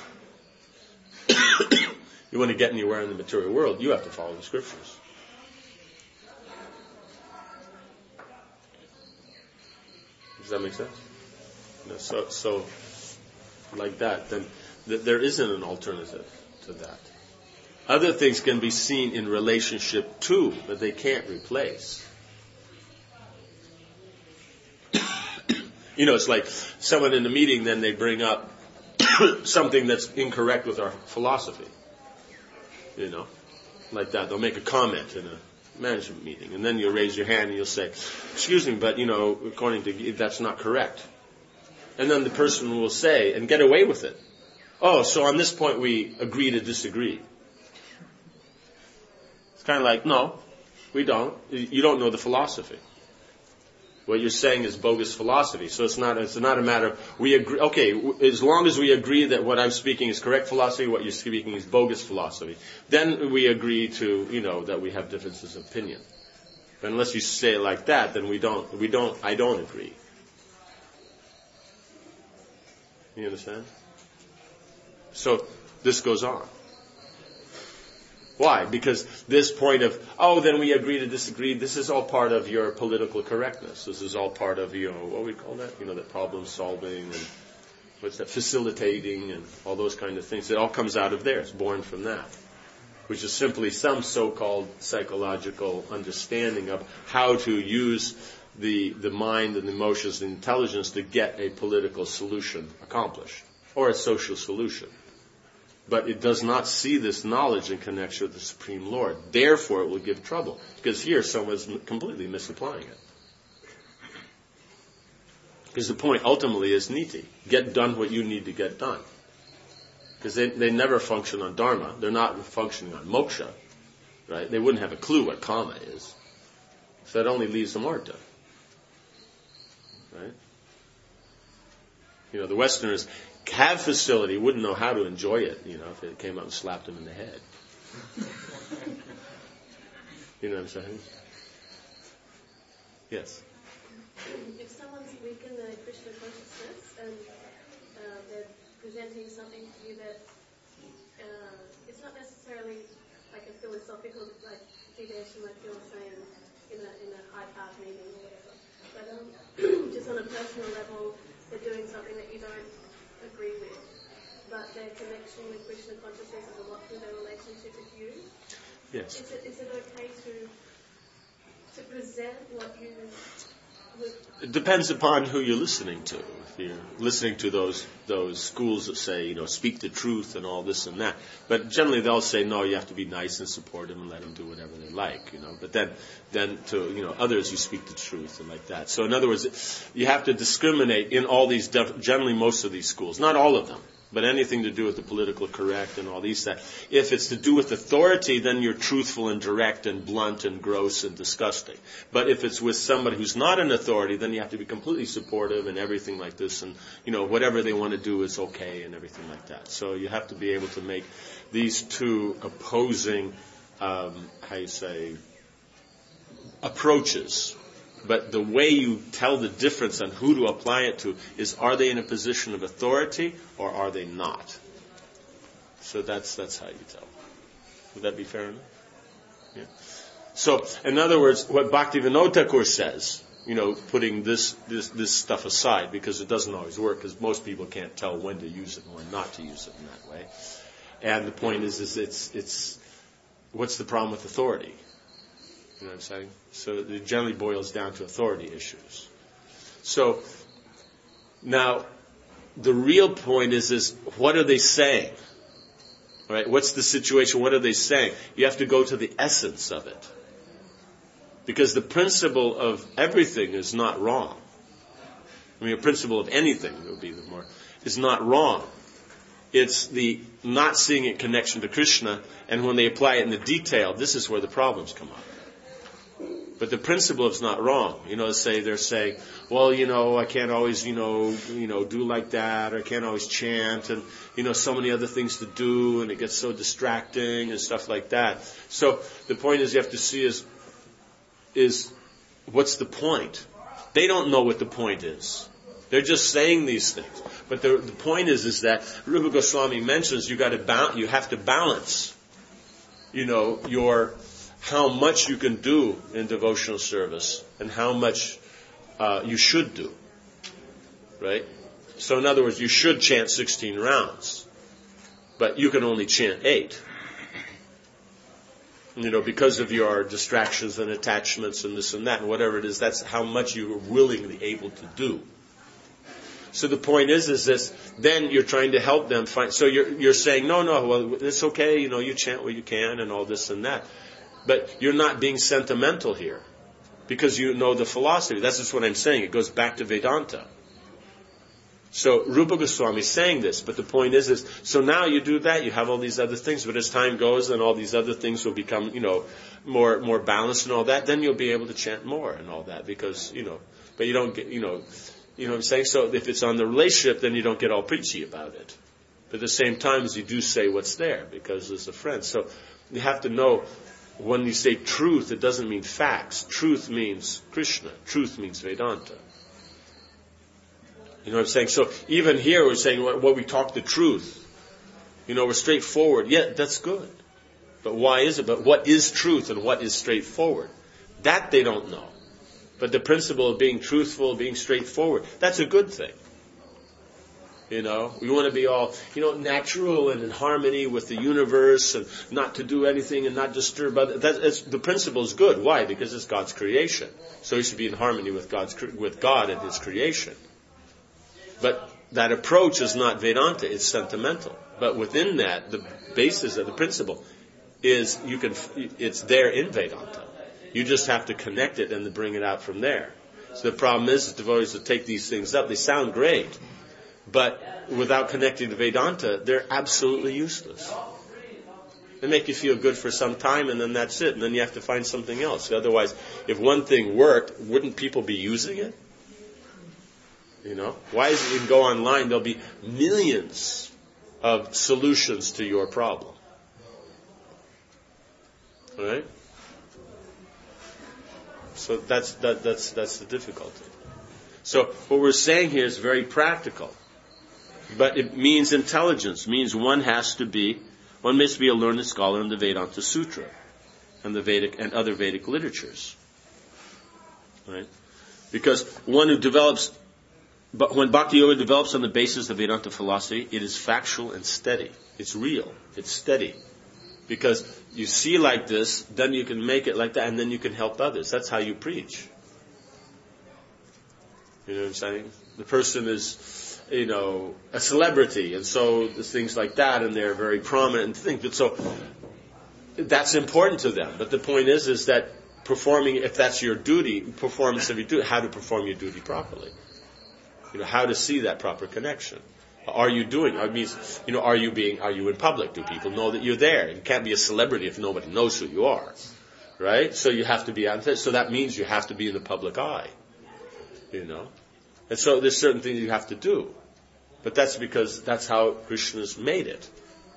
You want to get anywhere in the material world, you have to follow the scriptures. Does that make sense? No, so, so, like that, then th- there isn't an alternative to that. Other things can be seen in relationship to, but they can't replace. You know, it's like someone in a meeting, then they bring up something that's incorrect with our philosophy. You know, like that. They'll make a comment in a management meeting, and then you'll raise your hand and you'll say, excuse me, but, you know, according to, that's not correct. And then the person will say, and get away with it, oh, so on this point we agree to disagree. It's kind of like, no, we don't. You don't know the philosophy. What you're saying is bogus philosophy. So it's not, it's not a matter of, we agree, okay, as long as we agree that what I'm speaking is correct philosophy, what you're speaking is bogus philosophy, then we agree to, you know, that we have differences of opinion. But unless you say it like that, then we don't, we don't, I don't agree. You understand? So this goes on. Why? Because this point of, oh, then we agree to disagree, this is all part of your political correctness. This is all part of, you know, what we call that? You know, that problem solving and what's that? Facilitating and all those kind of things. It all comes out of there. It's born from that. Which is simply some so-called psychological understanding of how to use the, the mind and the emotions and intelligence to get a political solution accomplished. Or a social solution. But it does not see this knowledge in connection with the Supreme Lord. Therefore, it will give trouble. Because here, someone's completely misapplying it. Because the point ultimately is niti. Get done what you need to get done. Because they, they never function on dharma. They're not functioning on moksha. Right? They wouldn't have a clue what kama is. So that only leaves them artha. Right? You know, the Westerners have facility, wouldn't know how to enjoy it, you know, if it came out and slapped them in the head. You know what I'm saying? Yes? If someone's weak in the Krishna consciousness and uh, they're presenting something to you that uh, it's not necessarily like a philosophical, like Jidesh might feel saying in a, in a high path meeting or whatever, but um, just on a personal level, they're doing something that you don't agree with, but their connection with Krishna consciousness is a lot through their relationship with you. Yes. Is it is it okay to to present what you would? It depends upon who you're listening to. If you're listening to those those schools that say, you know, speak the truth and all this and that, but generally they'll say, no, you have to be nice and support them and let them do whatever they like, you know. But then, then to you know others, you speak the truth and like that. So in other words, you have to discriminate in all these. Def- generally, most of these schools, not all of them. But anything to do with the political correct and all these that. If it's to do with authority, then you're truthful and direct and blunt and gross and disgusting. But if it's with somebody who's not an authority, then you have to be completely supportive and everything like this. And, you know, whatever they want to do is okay and everything like that. So you have to be able to make these two opposing, um, how you say, approaches. But the way you tell the difference on who to apply it to is, are they in a position of authority or are they not? So that's that's how you tell. Would that be fair enough? Yeah. So, in other words, what Bhaktivinoda Thakur says, you know, putting this, this this stuff aside, because it doesn't always work, because most people can't tell when to use it and when not to use it in that way. And the point is, is it's it's what's the problem with authority? You know what I'm saying? So it generally boils down to authority issues. So now the real point is, is what are they saying? Right? What's the situation? What are they saying? You have to go to the essence of it. Because the principle of everything is not wrong. I mean, a principle of anything would be the more, is not wrong. It's the not seeing it in connection to Krishna, and when they apply it in the detail, this is where the problems come up. But the principle is not wrong. You know, say they're saying, well, you know, I can't always, you know, you know, do like that, or I can't always chant, and you know, so many other things to do, and it gets so distracting and stuff like that. So the point is, you have to see is, is what's the point? They don't know what the point is. They're just saying these things. But the, the point is, is that Rupa Goswami mentions you got to ba- you have to balance, you know, your how much you can do in devotional service and how much uh, you should do. Right? So in other words, you should chant sixteen rounds, but you can only chant eight. You know, because of your distractions and attachments and this and that and whatever it is, that's how much you are willingly able to do. So the point is, is this, then you're trying to help them find, so you're, you're saying, no, no, well, it's okay, you know, you chant what you can and all this and that. But you're not being sentimental here, because you know the philosophy. That's just what I'm saying. It goes back to Vedanta. So Rupa Goswami is saying this, but the point is, is, so now you do that, you have all these other things, but as time goes, then all these other things will become, you know, more, more balanced and all that, then you'll be able to chant more and all that, because, you know, but you don't get, you know, You know what I'm saying? So if it's on the relationship, then you don't get all preachy about it. But at the same time, you do say what's there, because it's a friend. So you have to know, when you say truth, it doesn't mean facts. Truth means Krishna. Truth means Vedanta. You know what I'm saying? So even here we're saying, well, we talk the truth. You know, we're straightforward. Yeah, that's good. But why is it? But what is truth and what is straightforward? That they don't know. But the principle of being truthful, being straightforward, that's a good thing. You know, we want to be all, you know, natural and in harmony with the universe, and not to do anything and not disturb others. That, that's, the principle is good. Why? Because it's God's creation. So you should be in harmony with God's with God and His creation. But that approach is not Vedanta; it's sentimental. But within that, the basis of the principle is you can. It's there in Vedanta. You just have to connect it and bring it out from there. So the problem is, is devotees that take these things up, they sound great, but without connecting to Vedanta, they're absolutely useless. They make you feel good for some time, and then that's it, and then you have to find something else. Otherwise, if one thing worked, wouldn't people be using it? You know? Why is it you can go online, there'll be millions of solutions to your problem. All right? So that's that, that's that's the difficulty. So what we're saying here is very practical, but it means intelligence. It means one has to be, one must be a learned scholar in the Vedanta Sutra and the Vedic and other Vedic literatures, right? Because one who develops, but when Bhakti Yoga develops on the basis of Vedanta philosophy, it is factual and steady. It's real. It's steady. Because you see like this, then you can make it like that, and then you can help others. That's how you preach. You know what I'm saying? The person is, you know, a celebrity, and so there's things like that, and they're very prominent and things. But so that's important to them. But the point is, is that performing, if that's your duty, performance of your duty, how to perform your duty properly. You know, how to see that proper connection. Are you doing? I mean, you know, are you being? Are you in public? Do people know that you're there? You can't be a celebrity if nobody knows who you are, right? So you have to be on. So that means you have to be in the public eye, you know. And so there's certain things you have to do, but that's because that's how Krishna's made it.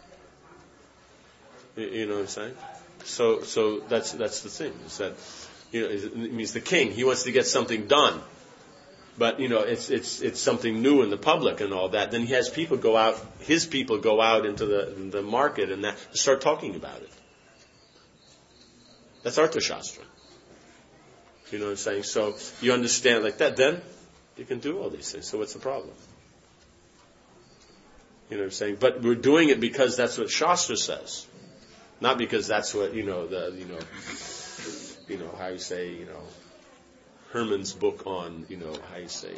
You, you know what I'm saying? So, so that's that's the thing. Is that, you know, it means the king, he wants to get something done. But, you know, it's it's it's something new in the public and all that. Then he has people go out, his people go out into the the market and that, start talking about it. That's Arthashastra. You know what I'm saying? So you understand like that, then you can do all these things. So what's the problem? You know what I'm saying? But we're doing it because that's what Shastra says. Not because that's what, you know, the, you know, you know, how you say, you know, Herman's book on, you know, how you say,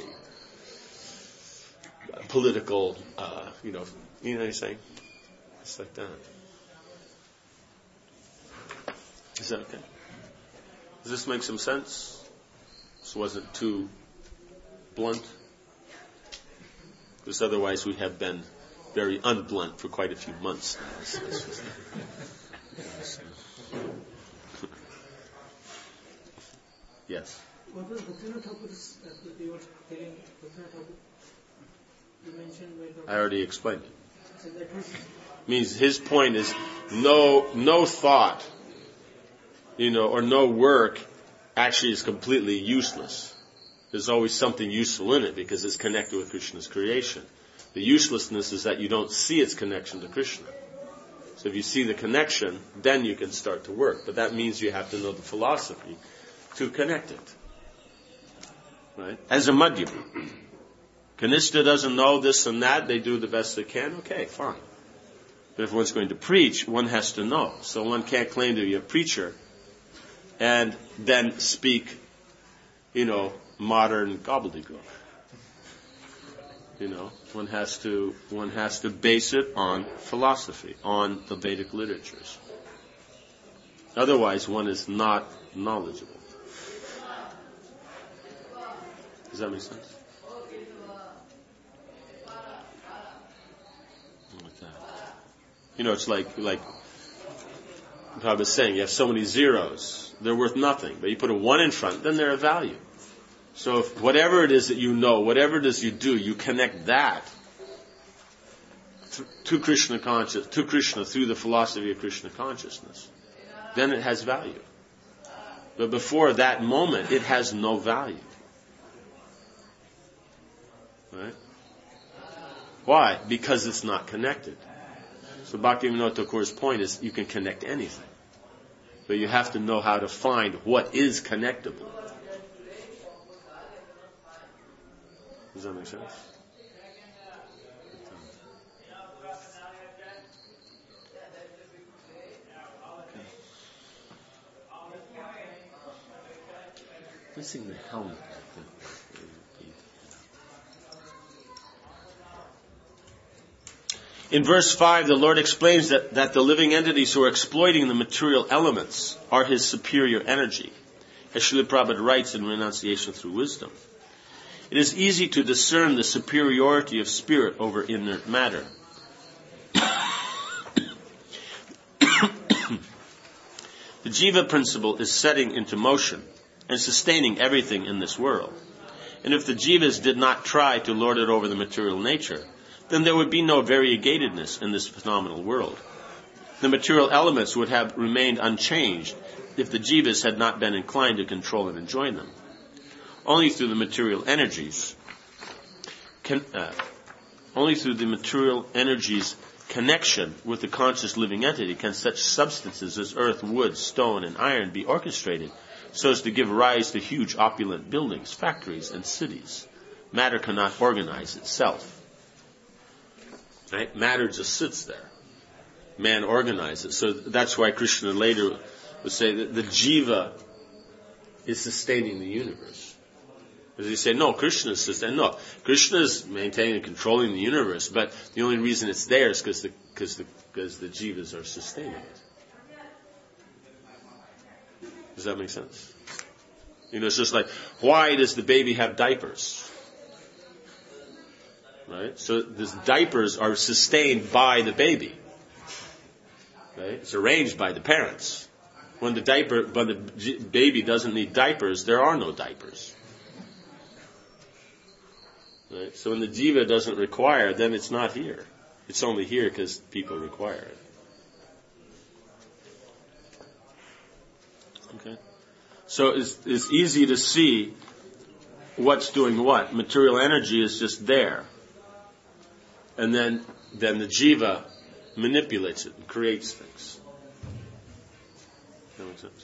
political, uh, you know, you know what I'm saying? It's like that. Is that okay? Does this make some sense? This wasn't too blunt? Because otherwise we have been very unblunt for quite a few months now. So that's just, Yes. What was Bhaktivinoda Thakur's, uh, you were telling Bhaktivinoda Thakur? You mentioned when I already explained it. So that was, Means his point is no no thought, you know, or no work actually is completely useless. There's always something useful in it because it's connected with Krishna's creation. The uselessness is that you don't see its connection to Krishna. So if you see the connection, then you can start to work. But that means you have to know the philosophy to connect it. Right? As a Madhyama. Kanishta doesn't know this and that, they do the best they can, okay, fine. But if one's going to preach, one has to know. So one can't claim to be a preacher and then speak, you know, modern gobbledygook. You know, one has to one has to base it on philosophy, on the Vedic literatures. Otherwise, one is not knowledgeable. Does that make sense? Like that. You know, it's like like I was saying, you have so many zeros, they're worth nothing. But you put a one in front, then they're of value. So if whatever it is that you know, whatever it is you do, you connect that to, to Krishna conscious, to Krishna through the philosophy of Krishna consciousness, then it has value. But before that moment, it has no value. Right? Why? Because it's not connected. So Bhaktivinoda Thakur's point is you can connect anything. But you have to know how to find what is connectable. Does that make sense? Missing the helmet. In verse five, the Lord explains that, that the living entities who are exploiting the material elements are His superior energy, as Srila Prabhupada writes in Renunciation Through Wisdom. It is easy to discern the superiority of spirit over inert matter. The Jiva principle is setting into motion and sustaining everything in this world. And if the Jivas did not try to lord it over the material nature, then there would be no variegatedness in this phenomenal world. The material elements would have remained unchanged if the Jivas had not been inclined to control and enjoy them. Only through the material energies, can, uh, only through the material energies' connection with the conscious living entity can such substances as earth, wood, stone, and iron be orchestrated so as to give rise to huge opulent buildings, factories, and cities. Matter cannot organize itself. Right? Matter just sits there. Man organizes. So that's why Krishna later would say that the jiva is sustaining the universe. Because he said, no, Krishna is sustaining. No, Krishna is maintaining and controlling the universe, but the only reason it's there is because the, because the, because the jivas are sustaining it. Does that make sense? You know, it's just like, why does the baby have diapers? Right? So these diapers are sustained by the baby. Right? It's arranged by the parents. When the diaper, when the j- baby doesn't need diapers, there are no diapers. Right? So when the jiva doesn't require, then it's not here. It's only here because people require it. Okay. So it's, it's easy to see what's doing what. Material energy is just there. And then, then the jiva manipulates it and creates things. Does that make sense?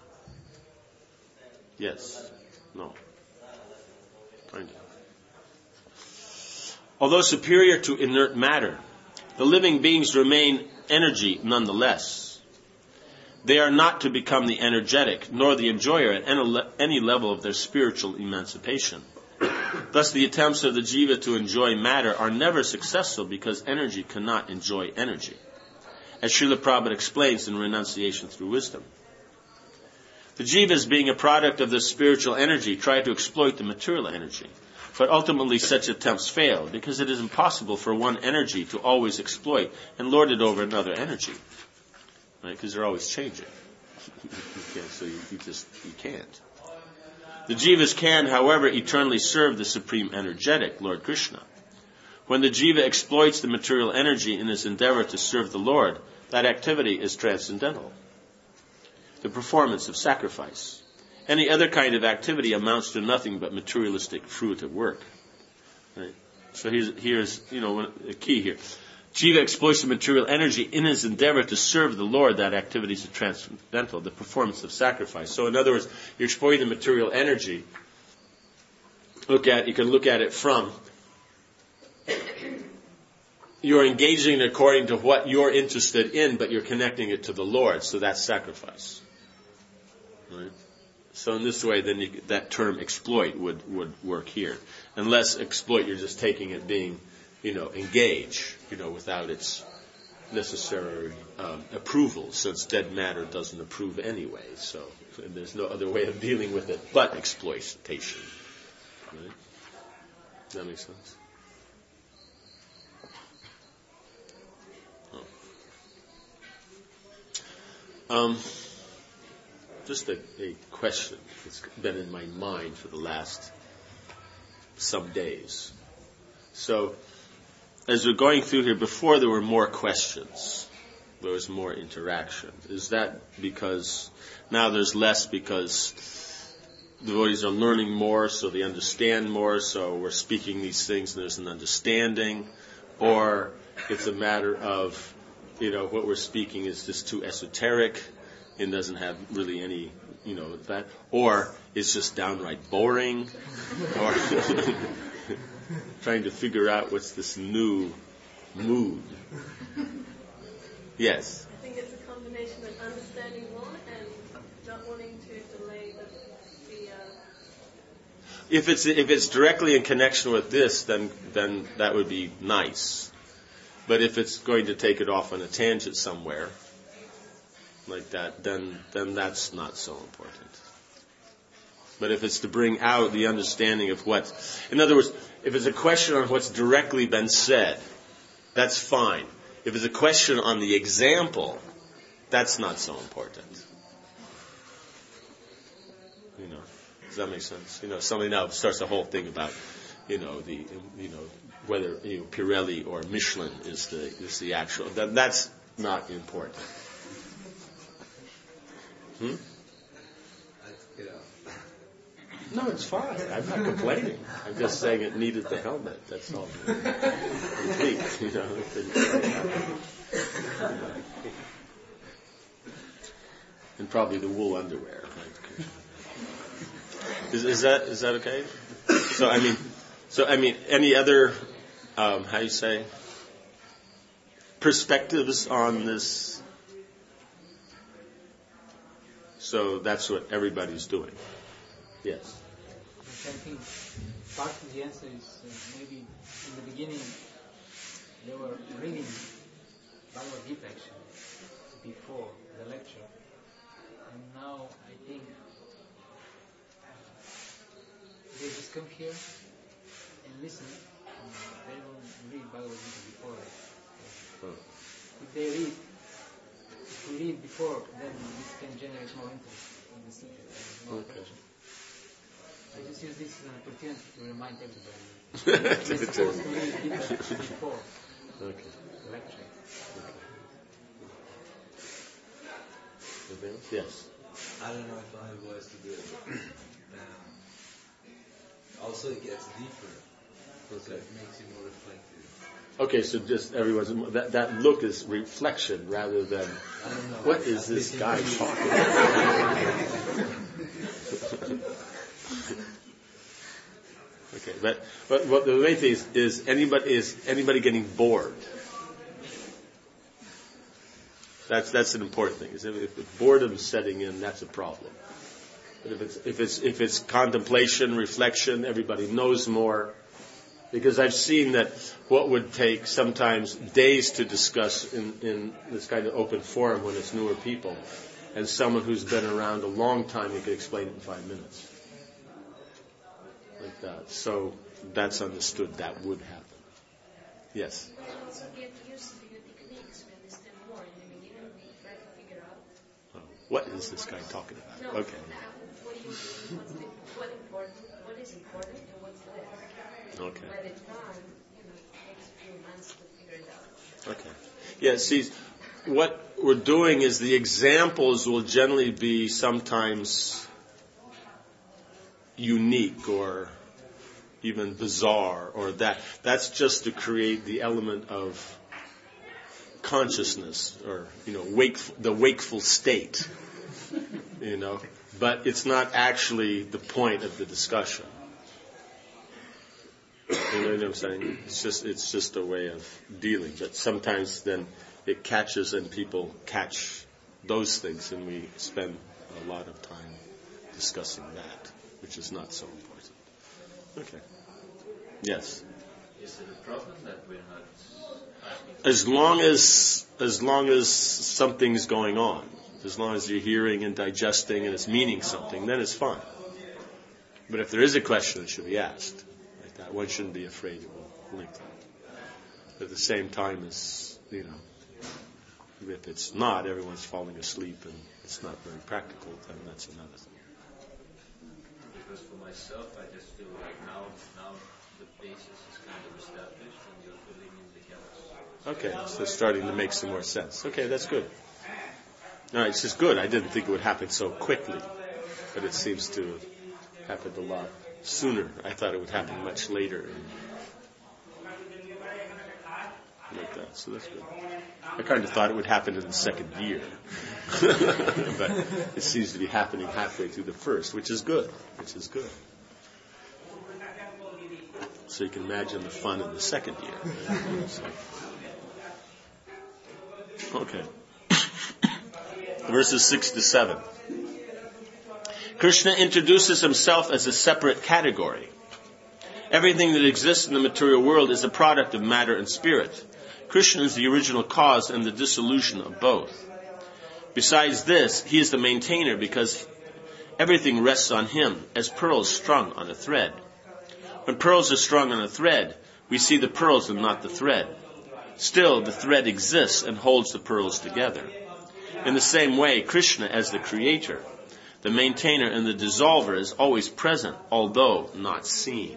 Yes. No. Kind of. Although superior to inert matter, the living beings remain energy nonetheless. They are not to become the energetic, nor the enjoyer at any level of their spiritual emancipation. Thus, the attempts of the jiva to enjoy matter are never successful because energy cannot enjoy energy, as Srila Prabhupada explains in Renunciation Through Wisdom. The jivas, being a product of this spiritual energy, try to exploit the material energy. But ultimately such attempts fail because it is impossible for one energy to always exploit and lord it over another energy. Right? Because they're always changing. You can't, so you, you just, you can't. The jivas can, however, eternally serve the supreme energetic, Lord Krishna. When the jiva exploits the material energy in his endeavor to serve the Lord, that activity is transcendental. The performance of sacrifice. Any other kind of activity amounts to nothing but materialistic fruitive work. Right? So here's, here's you know, a key here. Jiva exploits the material energy in his endeavor to serve the Lord. That activity is transcendental, the performance of sacrifice. So in other words, you're exploiting the material energy. Look at, you can look at it from, you're engaging according to what you're interested in, but you're connecting it to the Lord. So that's sacrifice. Right? So in this way, then you, that term exploit would, would work here. Unless exploit, you're just taking it being, you know, engage, you know, without its necessary um, approval, since dead matter doesn't approve anyway. So there's no other way of dealing with it but exploitation. Right? Does that make sense? Oh. Um. Just a, a question that's been in my mind for the last some days. So, as we're going through here, before there were more questions, there was more interaction. Is that because now there's less because devotees are learning more, so they understand more, so we're speaking these things and there's an understanding? Or it's a matter of, you know, what we're speaking is just too esoteric, and doesn't have really any, you know, that, or it's just downright boring, or trying to figure out what's this new mood. Yes? I think it's a combination of understanding more and not wanting to delay the, the uh... If it's if it's directly in connection with this, then then that would be nice. But if it's going to take it off on a tangent somewhere, like that, then then that's not so important. But if it's to bring out the understanding of what, in other words, if it's a question on what's directly been said, that's fine. If it's a question on the example, that's not so important. You know, does that make sense? You know, somebody now starts a whole thing about, you know, the, you know, whether, you know, Pirelli or Michelin is the is the actual. That, that's not important. Hmm? No, it's fine. I'm not complaining. I'm just saying it needed the helmet. That's all. Complete, you know. And probably the wool underwear. Is, is that is that okay? So I mean, so I mean, any other um, how you say perspectives on this? So that's what everybody's doing. Yes. I think part of the answer is uh, maybe in the beginning they were reading Bhagavad Gita actually before the lecture, and now I think they just come here and listen. And they don't read Bhagavad Gita before. So if they read, if we read before, then this can generate more interest in the subject and more Okay. question. I just use this as an opportunity to remind everybody. We're supposed to read Gita before Okay. the lecture. Okay. Yes. I don't know if I have voice to do it. um, also, it gets deeper, so Okay. it makes you more reflective. Okay, so just everyone's that that look is reflection rather than I don't know. what is I'm this thinking guy maybe- talking about? Okay, but but what the main thing is is anybody is anybody getting bored? That's that's an important thing. Is if, if boredom's setting in, that's a problem. But if it's if it's if it's contemplation, reflection, everybody knows more. Because I've seen that what would take sometimes days to discuss in, in this kind of open forum when it's newer people, and someone who's been around a long time, you could explain it in five minutes. Like that. So that's understood. That would happen. Yes? We also get used to your techniques to understand more. In the beginning, we try to figure out. What is this guy talking about? No, Okay. What, do you, what's the, what, important, what is important and what's less? Okay. By the time, you know, it takes a few months to figure it out. Okay. Yeah, see, what we're doing is the examples will generally be sometimes unique or even bizarre or that. That's just to create the element of consciousness or, you know, wake, the wakeful state, you know. But it's not actually the point of the discussion. You know what I'm saying? It's just it's just a way of dealing. But sometimes then it catches and people catch those things, and we spend a lot of time discussing that, which is not so important. Okay. Yes. Is it a problem that we're not? As long as as long as something's going on, as long as you're hearing and digesting and it's meaning something, then it's fine. But if there is a question, it should be asked. Like that, one shouldn't be afraid it will link that. At the same time as, you know, if it's not, everyone's falling asleep and it's not very practical, then that's another thing. Because for myself, I just feel like now, now the basis is kind of established and you're filling in the gaps. Okay, so it's starting to make some more sense. Okay, that's good. No, it's just good. I didn't think it would happen so quickly, but it seems to have happened a lot sooner. I thought it would happen much later. Like that, so that's good. I kind of thought it would happen in the second year, but it seems to be happening halfway through the first, which is good. Which is good. So you can imagine the fun in the second year. Okay. Verses six to seven. Krishna introduces himself as a separate category. Everything that exists in the material world is a product of matter and spirit. Krishna is the original cause and the dissolution of both. Besides this, he is the maintainer because everything rests on him as pearls strung on a thread. When pearls are strung on a thread, we see the pearls and not the thread. Still, the thread exists and holds the pearls together. In the same way, Krishna, as the creator, the maintainer and the dissolver, is always present, although not seen.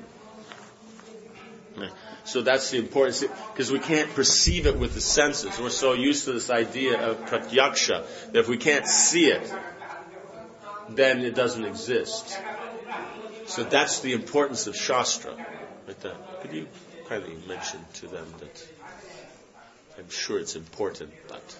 So that's the importance, because we can't perceive it with the senses. We're so used to this idea of pratyaksha, that if we can't see it, then it doesn't exist. So that's the importance of Shastra. Like that. Could you kindly mention to them that I'm sure it's important, but...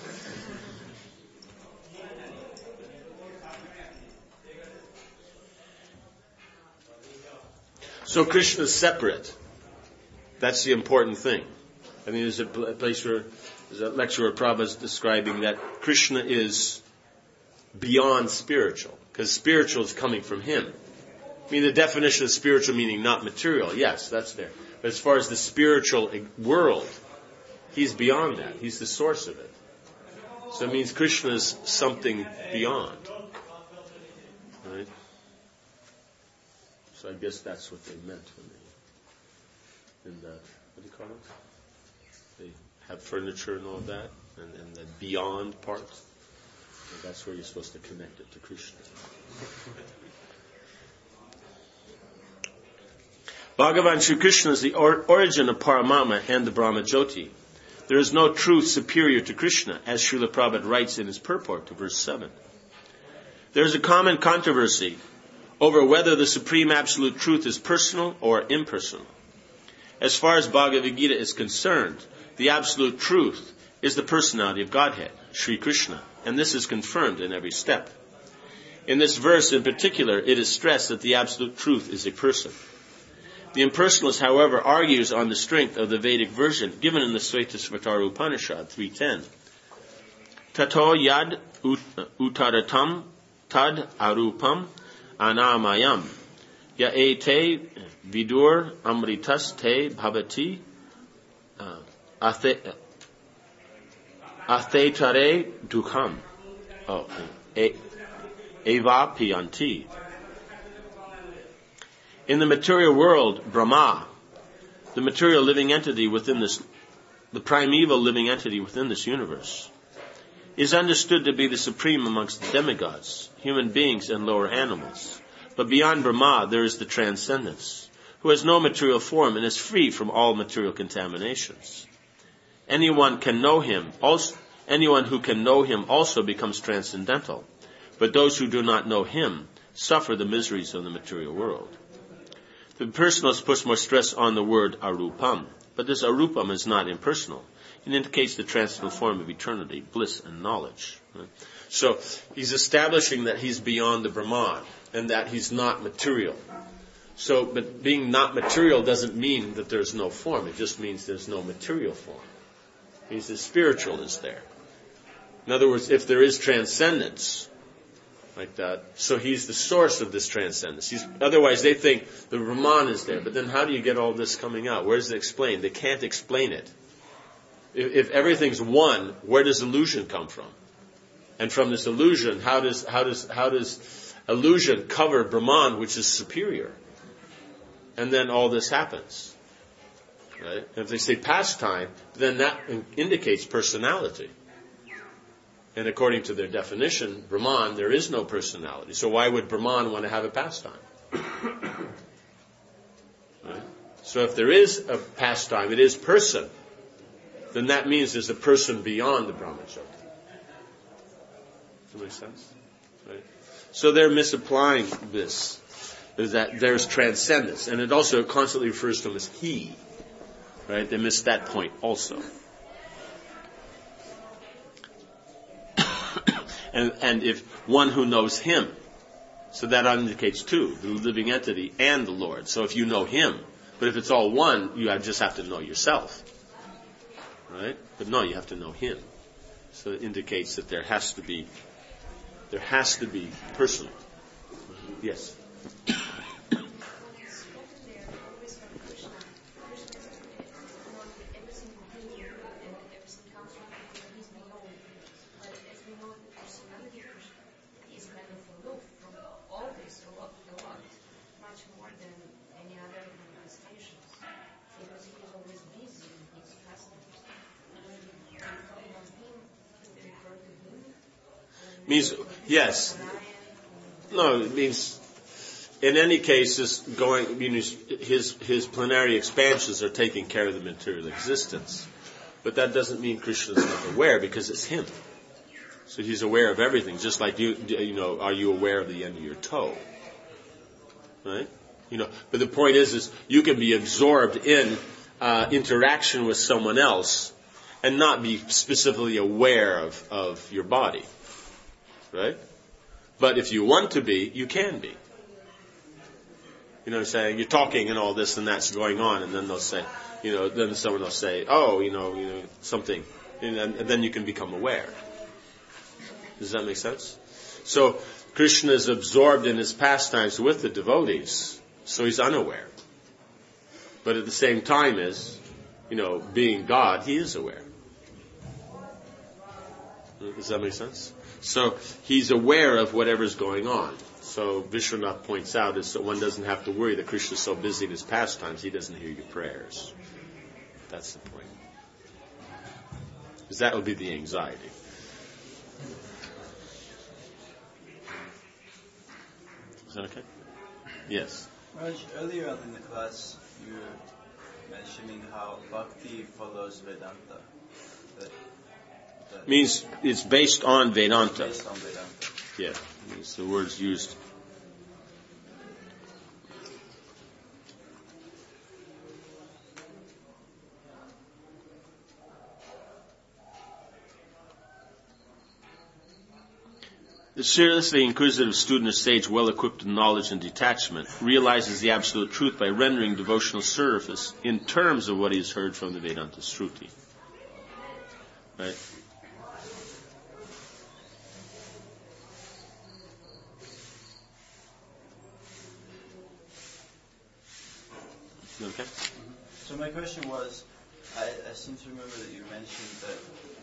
So Krishna is separate. That's the important thing. I mean, there's a place where, there's a lecture where Prabhupada is describing that Krishna is beyond spiritual, because spiritual is coming from him. I mean, the definition of spiritual meaning not material, yes, that's there. But as far as the spiritual world, he's beyond that. He's the source of it. So it means Krishna is something beyond. Right? So I guess that's what they meant when they in the, what do you call it? They have furniture and all that, and, and the beyond part. And that's where you're supposed to connect it to Krishna. Bhagavan Sri Krishna is the or- origin of Paramatma and the Brahma Jyoti. There is no truth superior to Krishna, as Srila Prabhupada writes in his purport to verse seven. There is a common controversy over whether the Supreme Absolute Truth is personal or impersonal. As far as Bhagavad Gita is concerned, the Absolute Truth is the personality of Godhead, Sri Krishna, and this is confirmed in every step. In this verse in particular, it is stressed that the Absolute Truth is a person. The impersonalist, however, argues on the strength of the Vedic version given in the Svetasvatara Upanishad three ten. Tato yad uttaratam tad arupam anamayam ya ete vidur amritas te bhavati athetare dukham. Oh, eva piyanti. In the material world, Brahma, the material living entity within this, the primeval living entity within this universe, is understood to be the supreme amongst the demigods, human beings, and lower animals. But beyond Brahma, there is the transcendence, who has no material form and is free from all material contaminations. Anyone can know him. Also, anyone who can know him also becomes transcendental. But those who do not know him suffer the miseries of the material world. The personalist puts more stress on the word arupam, but this arupam is not impersonal. It indicates the transcendental form of eternity, bliss, and knowledge. Right? So he's establishing that he's beyond the Brahman and that he's not material. So, but being not material doesn't mean that there's no form. It just means there's no material form. It means the spiritual is there. In other words, if there is transcendence, like that, so he's the source of this transcendence. He's, otherwise, they think the Brahman is there. But then how do you get all this coming out? Where is it explained? They can't explain it. If, if everything's one, where does illusion come from? And from this illusion, how does how does how does illusion cover Brahman, which is superior? And then all this happens. Right? And if they say pastime, then that indicates personality. And according to their definition, Brahman, there is no personality. So why would Brahman want to have a pastime? Right? So if there is a pastime, it is person, then that means there's a person beyond the Brahmajyoti. Does that make sense? Right? So they're misapplying this, is that there's transcendence. And it also constantly refers to him as he. Right? They missed that point also. and, and if one who knows him, so that indicates two, the living entity and the Lord. So if you know him, but if it's all one, you just have to know yourself. Right? But no, you have to know him. So it indicates that there has to be, there has to be personal. Yes? Means, yes. No, it means, in any case, this going, means his, his plenary expansions are taking care of the material existence. But that doesn't mean Krishna is not aware, because it's him. So he's aware of everything, just like you, you know, are you aware of the end of your toe? Right? You know, but the point is, is you can be absorbed in uh, interaction with someone else and not be specifically aware of, of your body. Right? But if you want to be, you can be. You know what I'm saying? You're talking and all this and that's going on, and then they'll say, you know, then someone will say, oh, you know, you know, something. And then, and then you can become aware. Does that make sense? So, Krishna is absorbed in his pastimes with the devotees, so he's unaware. But at the same time is, you know, being God, he is aware. Does that make sense? So he's aware of whatever's going on. So Vishwanath points out is that one doesn't have to worry that Krishna is so busy in his pastimes he doesn't hear your prayers. That's the point. Because that will be the anxiety. Is that okay? Yes. Raj, earlier on in the class you were mentioning how bhakti follows Vedanta. That means it's based on Vedanta. Based on Vedanta. Yeah, means the word's used. The seriously inquisitive student or sage, well equipped in knowledge and detachment, realizes the absolute truth by rendering devotional service in terms of what he has heard from the Vedanta Shruti. Right? Okay. So my question was, I, I seem to remember that you mentioned that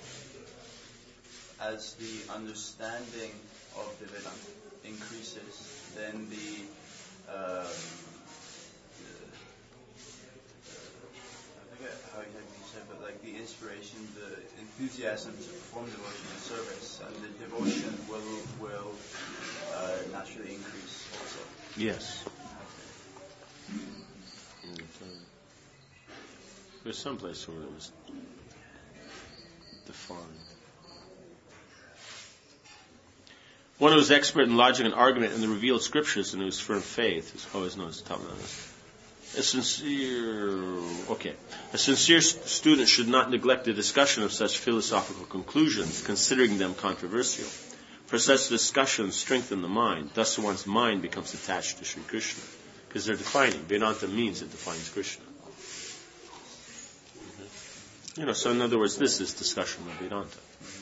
as the understanding of the Vedanta increases, then the, um, the, the I forget how exactly you said, but like the inspiration, the enthusiasm to perform devotional service, and the devotion will will uh, naturally increase also. Yes. And, uh, there's some place where it was defined. One who is expert in logic and argument in the revealed scriptures and whose firm faith is always known as Talmud. A sincere, okay, a sincere student should not neglect the discussion of such philosophical conclusions, considering them controversial. For such discussions strengthen the mind. Thus one's mind becomes attached to Sri Krishna. Because they're defining. Vedanta means it defines Krishna. Mm-hmm. You know, so in other words, this is discussion of Vedanta.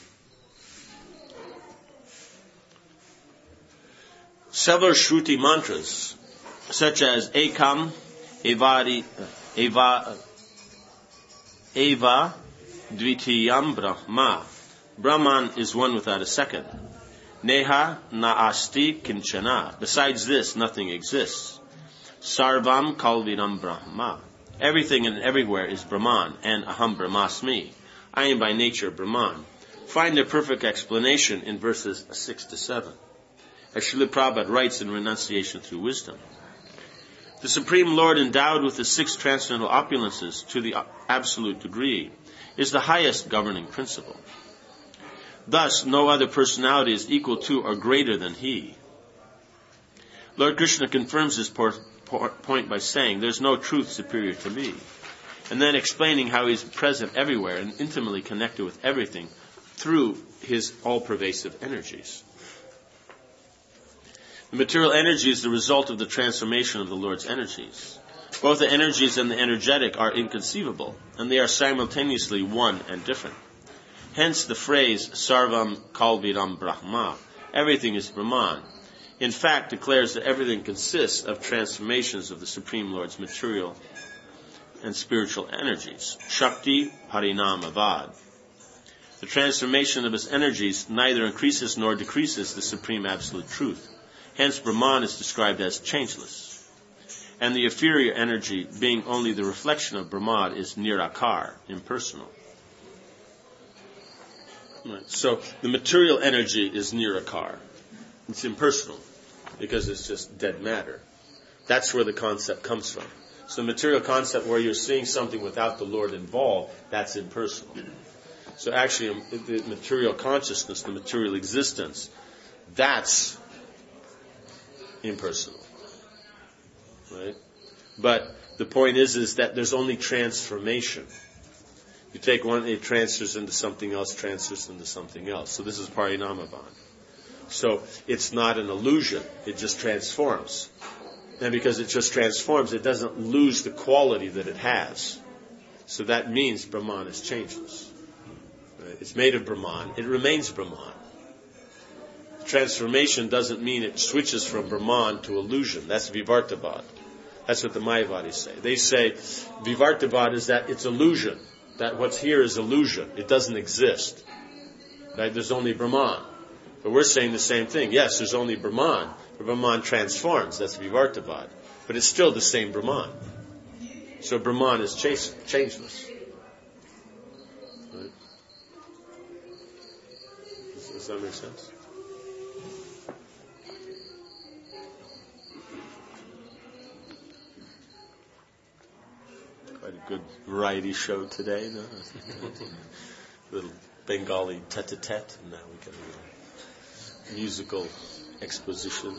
Several Shruti mantras, such as Ekam, Evari, Eva, Eva, Dvitiyam Brahma. Brahman is one without a second. Neha naasti kinchana. Besides this, nothing exists. Sarvam kalvinam Brahma. Everything and everywhere is Brahman, and aham brahmasmi. I am by nature Brahman. Find the perfect explanation in verses six to seven. As Srila Prabhupada writes in Renunciation Through Wisdom. The Supreme Lord, endowed with the six transcendental opulences to the absolute degree, is the highest governing principle. Thus, no other personality is equal to or greater than He. Lord Krishna confirms this por- por- point by saying, "There's no truth superior to me," and then explaining how He is present everywhere and intimately connected with everything through His all-pervasive energies. The material energy is the result of the transformation of the Lord's energies. Both the energies and the energetic are inconceivable, and they are simultaneously one and different. Hence the phrase, Sarvam Kalviram Brahma, everything is Brahman, in fact declares that everything consists of transformations of the Supreme Lord's material and spiritual energies. Shakti Harinamavad. The transformation of His energies neither increases nor decreases the Supreme Absolute Truth. Hence Brahman is described as changeless. And the inferior energy, being only the reflection of Brahman, is Nirakar, impersonal. Right. So the material energy is Nirakar. It's impersonal, because it's just dead matter. That's where the concept comes from. So the material concept where you're seeing something without the Lord involved, that's impersonal. So actually the material consciousness, the material existence, that's impersonal, right? But the point is, is that there's only transformation. You take one, it transfers into something else, transfers into something else. So this is Parinamavan. So it's not an illusion; it just transforms. And because it just transforms, it doesn't lose the quality that it has. So that means Brahman is changeless. Right? It's made of Brahman; it remains Brahman. Transformation doesn't mean it switches from Brahman to illusion. That's Vivartavad. That's what the Mayavadis say. They say Vivartavad is that it's illusion. That what's here is illusion. It doesn't exist. Right? There's only Brahman. But we're saying the same thing. Yes, there's only Brahman. But Brahman transforms. That's Vivartavad. But it's still the same Brahman. So Brahman is changeless. Right? Does, does that make sense? Quite a good variety show today, no? Little Bengali tete-a-tete, and now we got a little musical exposition.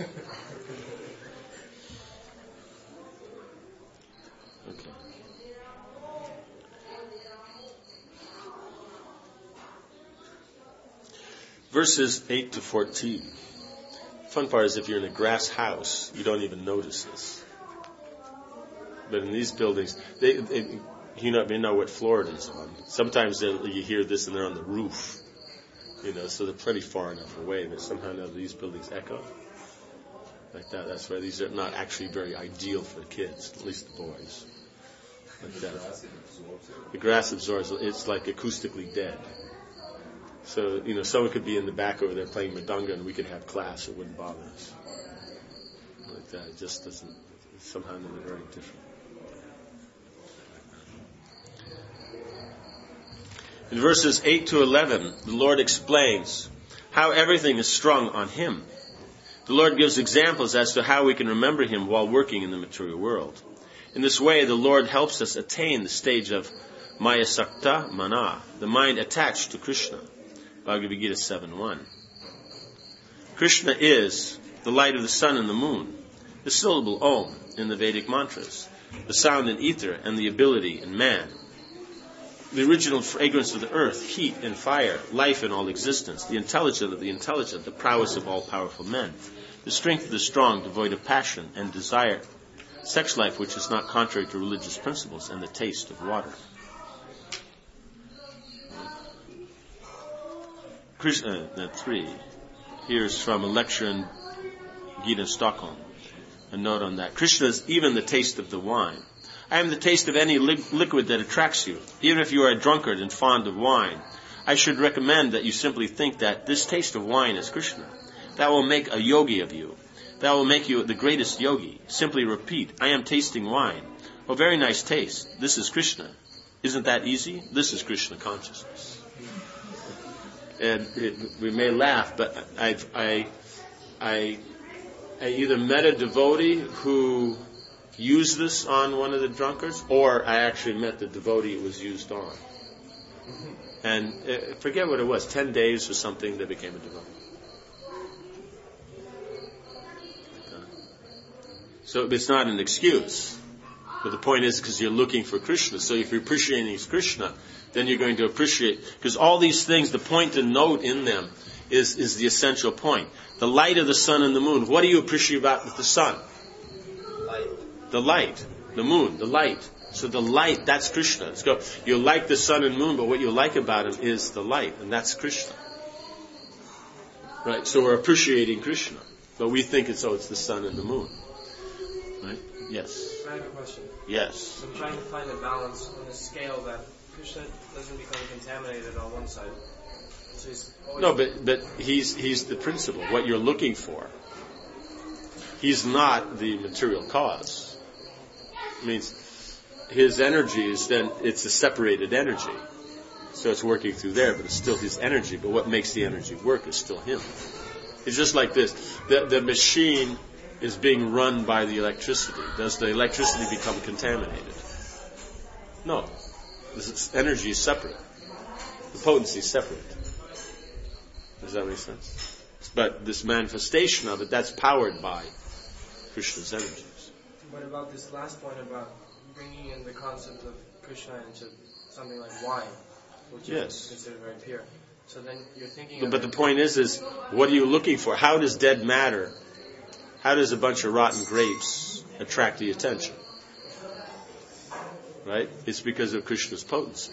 Okay. Verses eight to fourteen. Fun part is if you're in a grass house, you don't even notice this. But in these buildings, they, they you know, may know what floor it is on. Sometimes you hear this and they're on the roof, you know, so they're pretty far enough away. But somehow or another, these buildings echo like that. That's why these are not actually very ideal for the kids, at least the boys. Like that. The grass absorbs. It's like acoustically dead. So you know, someone could be in the back over there playing Madanga, and we could have class. It wouldn't bother us. Like that. It just doesn't. Somehow or another, very different. In verses eight to eleven, the Lord explains how everything is strung on Him. The Lord gives examples as to how we can remember Him while working in the material world. In this way, the Lord helps us attain the stage of Maya Sakta Mana, the mind attached to Krishna. Bhagavad Gita seven one. Krishna is the light of the sun and the moon, the syllable Om in the Vedic mantras, the sound in ether and the ability in man, the original fragrance of the earth, heat and fire, life in all existence, the intelligent of the intelligent, the prowess of all powerful men, the strength of the strong, devoid of passion and desire, sex life which is not contrary to religious principles, and the taste of water. Krishna, uh, three. Here's from a lecture in Gita Stockholm. A note on that. Krishna is even the taste of the wine. I am the taste of any li- liquid that attracts you. Even if you are a drunkard and fond of wine, I should recommend that you simply think that this taste of wine is Krishna. That will make a yogi of you. That will make you the greatest yogi. Simply repeat, I am tasting wine. Oh, very nice taste. This is Krishna. Isn't that easy? This is Krishna consciousness. And it, we may laugh, but I've, I, I, I either met a devotee who used this on one of the drunkards, or I actually met the devotee it was used on. And uh, forget what it was, ten days or something, they became a devotee. So it's not an excuse. But the point is, because you're looking for Krishna. So if you're appreciating Krishna, then you're going to appreciate, because all these things, the point to note in them is, is the essential point. The light of the sun and the moon. What do you appreciate about the sun? Light. The light. The moon, the light. So the light, that's Krishna. Let's go. You like the sun and moon, but what you like about him is the light, and that's Krishna. Right? So we're appreciating Krishna. But we think it's, oh, it's the sun and the moon. Right? Yes. I have a question. Yes. I'm trying to find a balance on a scale that Krishna doesn't become contaminated on one side. So he's no, but but he's he's the principle. What you're looking for. He's not the material cause. It means his energy is then it's a separated energy, so it's working through there, but it's still his energy. But what makes the energy work is still him. It's just like this: the the machine is being run by the electricity. Does the electricity become contaminated? No. This energy is separate. The potency is separate. Does that make sense? But this manifestation of it, that's powered by Krishna's energies. What about this last point about bringing in the concept of Krishna into something like wine, which yes. is considered very pure? So then you're thinking But, of but the point is, is what are you looking for? How does dead matter, how does a bunch of rotten grapes attract the attention? Right? It's because of Krishna's potency.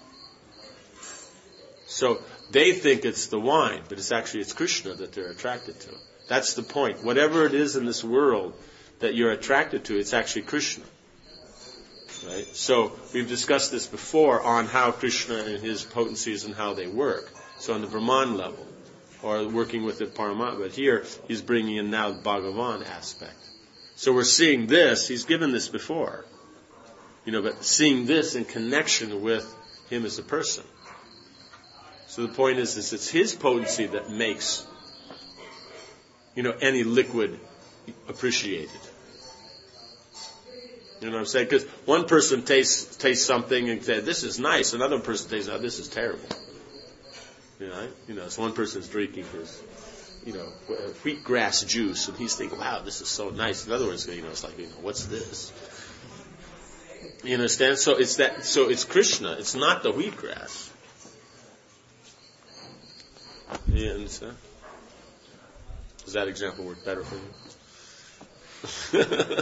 So they think it's the wine, but it's actually it's Krishna that they're attracted to. That's the point. Whatever it is in this world that you're attracted to, it's actually Krishna. Right? So we've discussed this before on how Krishna and his potencies and how they work. So on the Brahman level, or working with the Paramatma. But here he's bringing in now the Bhagavan aspect. So we're seeing this. He's given this before. You know, but seeing this in connection with him as a person. So the point is, is it's his potency that makes, you know, any liquid appreciated. You know what I'm saying? Because one person tastes tastes something and says, this is nice. Another person tastes, oh, this is terrible. You know, you know, so one person's drinking his, you know, wheatgrass juice, and he's thinking, wow, this is so nice. In other words, you know, it's like, you know, what's this? You understand? So it's that. So it's Krishna. It's not the wheatgrass. You understand? Does that example work better for you?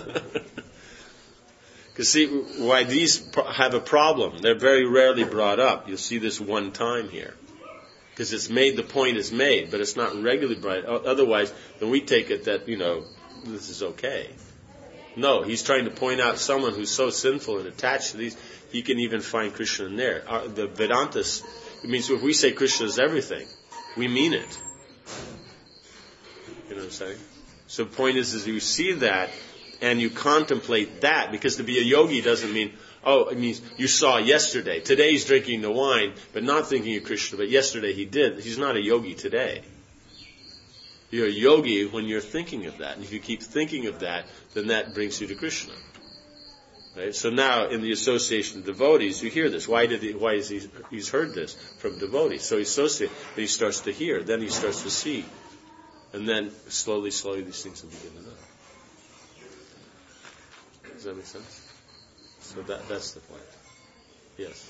Because see, why these have a problem? They're very rarely brought up. You'll see this one time here. Because it's made, the point is made, but it's not regularly brought. Otherwise, then we take it that, you know, this is okay. No, he's trying to point out someone who's so sinful and attached to these, he can even find Krishna in there. Our, the Vedantas, it means if we say Krishna is everything, we mean it. You know what I'm saying? So the point is, is you see that and you contemplate that, because to be a yogi doesn't mean, oh, it means you saw yesterday. Today he's drinking the wine, but not thinking of Krishna, but yesterday he did. He's not a yogi today. You're a yogi when you're thinking of that. And if you keep thinking of that, then that brings you to Krishna. Right? So now, in the association of devotees, you hear this. Why did he, why is he, he's heard this from devotees? So he associates, then he starts to hear, then he starts to see. And then, slowly, slowly, these things will begin to know. Does that make sense? So that that's the point. Yes?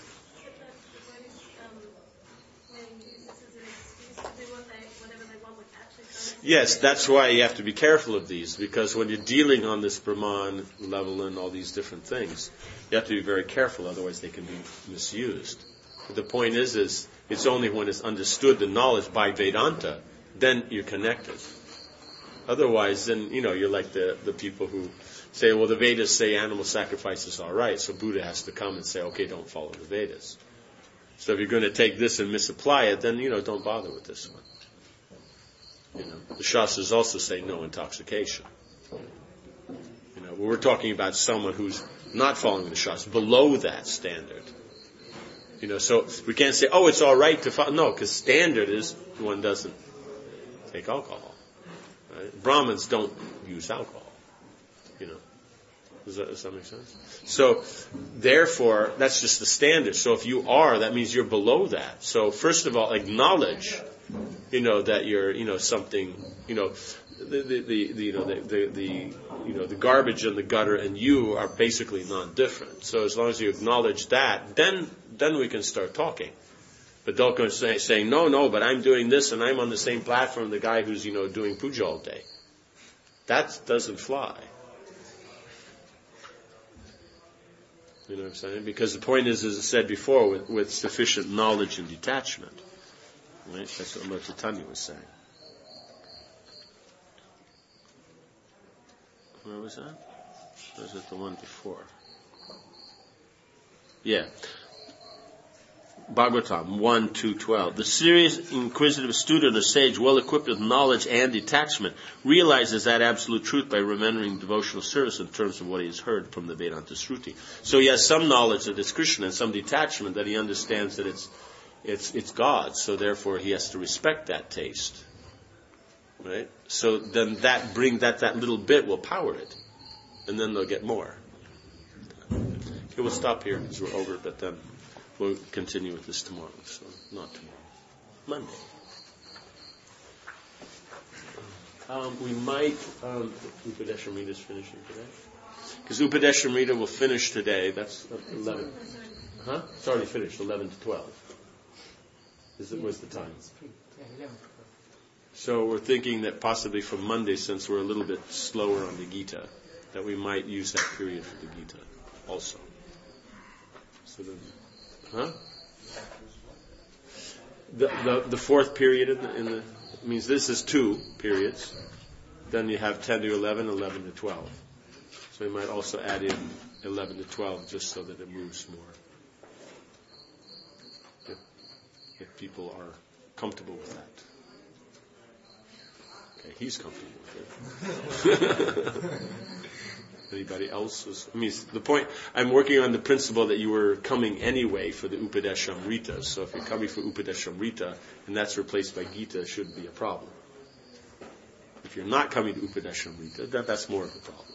Yes, that's why you have to be careful of these, because when you're dealing on this Brahman level and all these different things, you have to be very careful, otherwise they can be misused. But the point is, is it's only when it's understood, the knowledge by Vedanta, then you're connected. Otherwise, then, you know, you're like the, the people who say, well, the Vedas say animal sacrifice is all right, so Buddha has to come and say, okay, don't follow the Vedas. So if you're going to take this and misapply it, then, you know, don't bother with this one. You know, the Shastras also say no intoxication. You know, we're talking about someone who's not following the Shastras, below that standard. You know, so we can't say, oh, it's all right to follow. No, because standard is one doesn't take alcohol. Right? Brahmins don't use alcohol. You know, does that, does that make sense? So, therefore, that's just the standard. So if you are, that means you're below that. So first of all, acknowledge, you know, that you're, you know, something, you know, the, the, the, the you know, the, the, the, you know, the garbage and the gutter and you are basically non-different. So as long as you acknowledge that, then, then we can start talking. But don't go say, saying, no, no, but I'm doing this and I'm on the same platform the guy who's, you know, doing puja all day. That doesn't fly. You know what I'm saying? Because the point is, as I said before, with, with sufficient knowledge and detachment. Right? That's what Lord Chaitanya was saying. Where was that? Or was it the one before? Yeah. Bhagavatam one, two, twelve. The serious, inquisitive student or sage, well equipped with knowledge and detachment, realizes that absolute truth by remembering devotional service in terms of what he has heard from the Vedanta Shruti. So he has some knowledge that it's Krishna and some detachment that he understands that it's it's it's God. So therefore he has to respect that taste. Right? So then that bring that that little bit will power it, and then they'll get more. Okay, we'll stop here because we're over, but then we'll continue with this tomorrow. So, not tomorrow. Monday. Um, we might, um, Upadeshamrita is finishing today. Because Upadeshamrita will finish today. That's eleven. Huh? It's already finished, eleven to twelve. Is it, what's the time? So we're thinking that possibly from Monday, since we're a little bit slower on the Gita, that we might use that period for the Gita also. So then, huh? The, the the fourth period in the, in the means this is two periods. Then you have ten to eleven, eleven to twelve. So you might also add in eleven to twelve just so that it moves more. If, if people are comfortable with that. Okay, he's comfortable with it. Anybody else was, I mean, the point, I'm working on the principle that you were coming anyway for the Upadeshamrita. So if you're coming for Upadeshamrita and that's replaced by Gita, it shouldn't be a problem. If you're not coming to Upadeshamrita, that, that's more of a problem.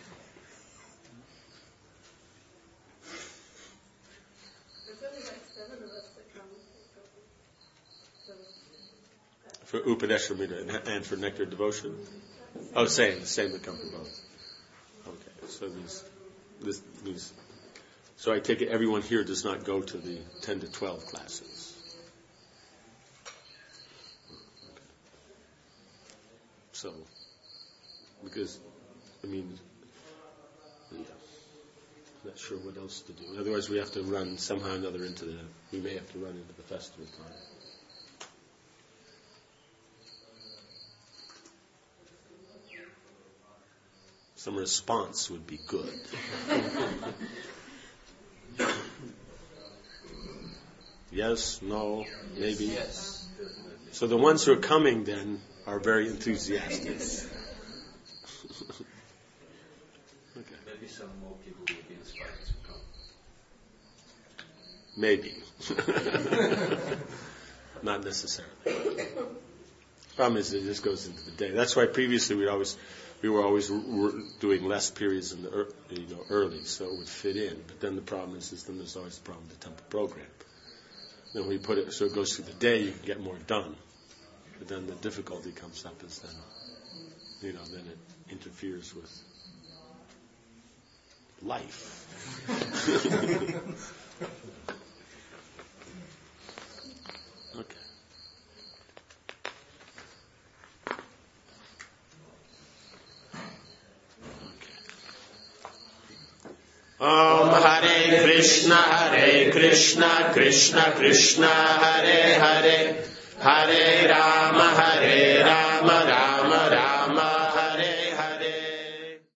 There's only like seven of us that come. For Upadeshamrita and, and for Nectar Devotion? Oh, same, the same that come for both. Okay, so these, this means, so I take it everyone here does not go to the ten to twelve classes. Okay. So, because, I mean, yeah, not sure what else to do. Otherwise we have to run somehow or another into the, we may have to run into the festival time. Some response would be good. Yes, no, maybe. Yes. So the ones who are coming then are very enthusiastic. some more people will be inspired to come. Maybe. Not necessarily. Problem is, it just goes into the day. That's why previously we always, we were always r- r- doing less periods in the er, you know early, so it would fit in. But then the problem is, is then there's always the problem with the temple program. Then when you put it, so it goes through the day, you can get more done. But then the difficulty comes up is then, you know, then it interferes with life. Okay. Om Hare Krishna, Hare Krishna, Krishna Krishna, Hare Hare, Hare Rama, Hare Rama, Rama Rama,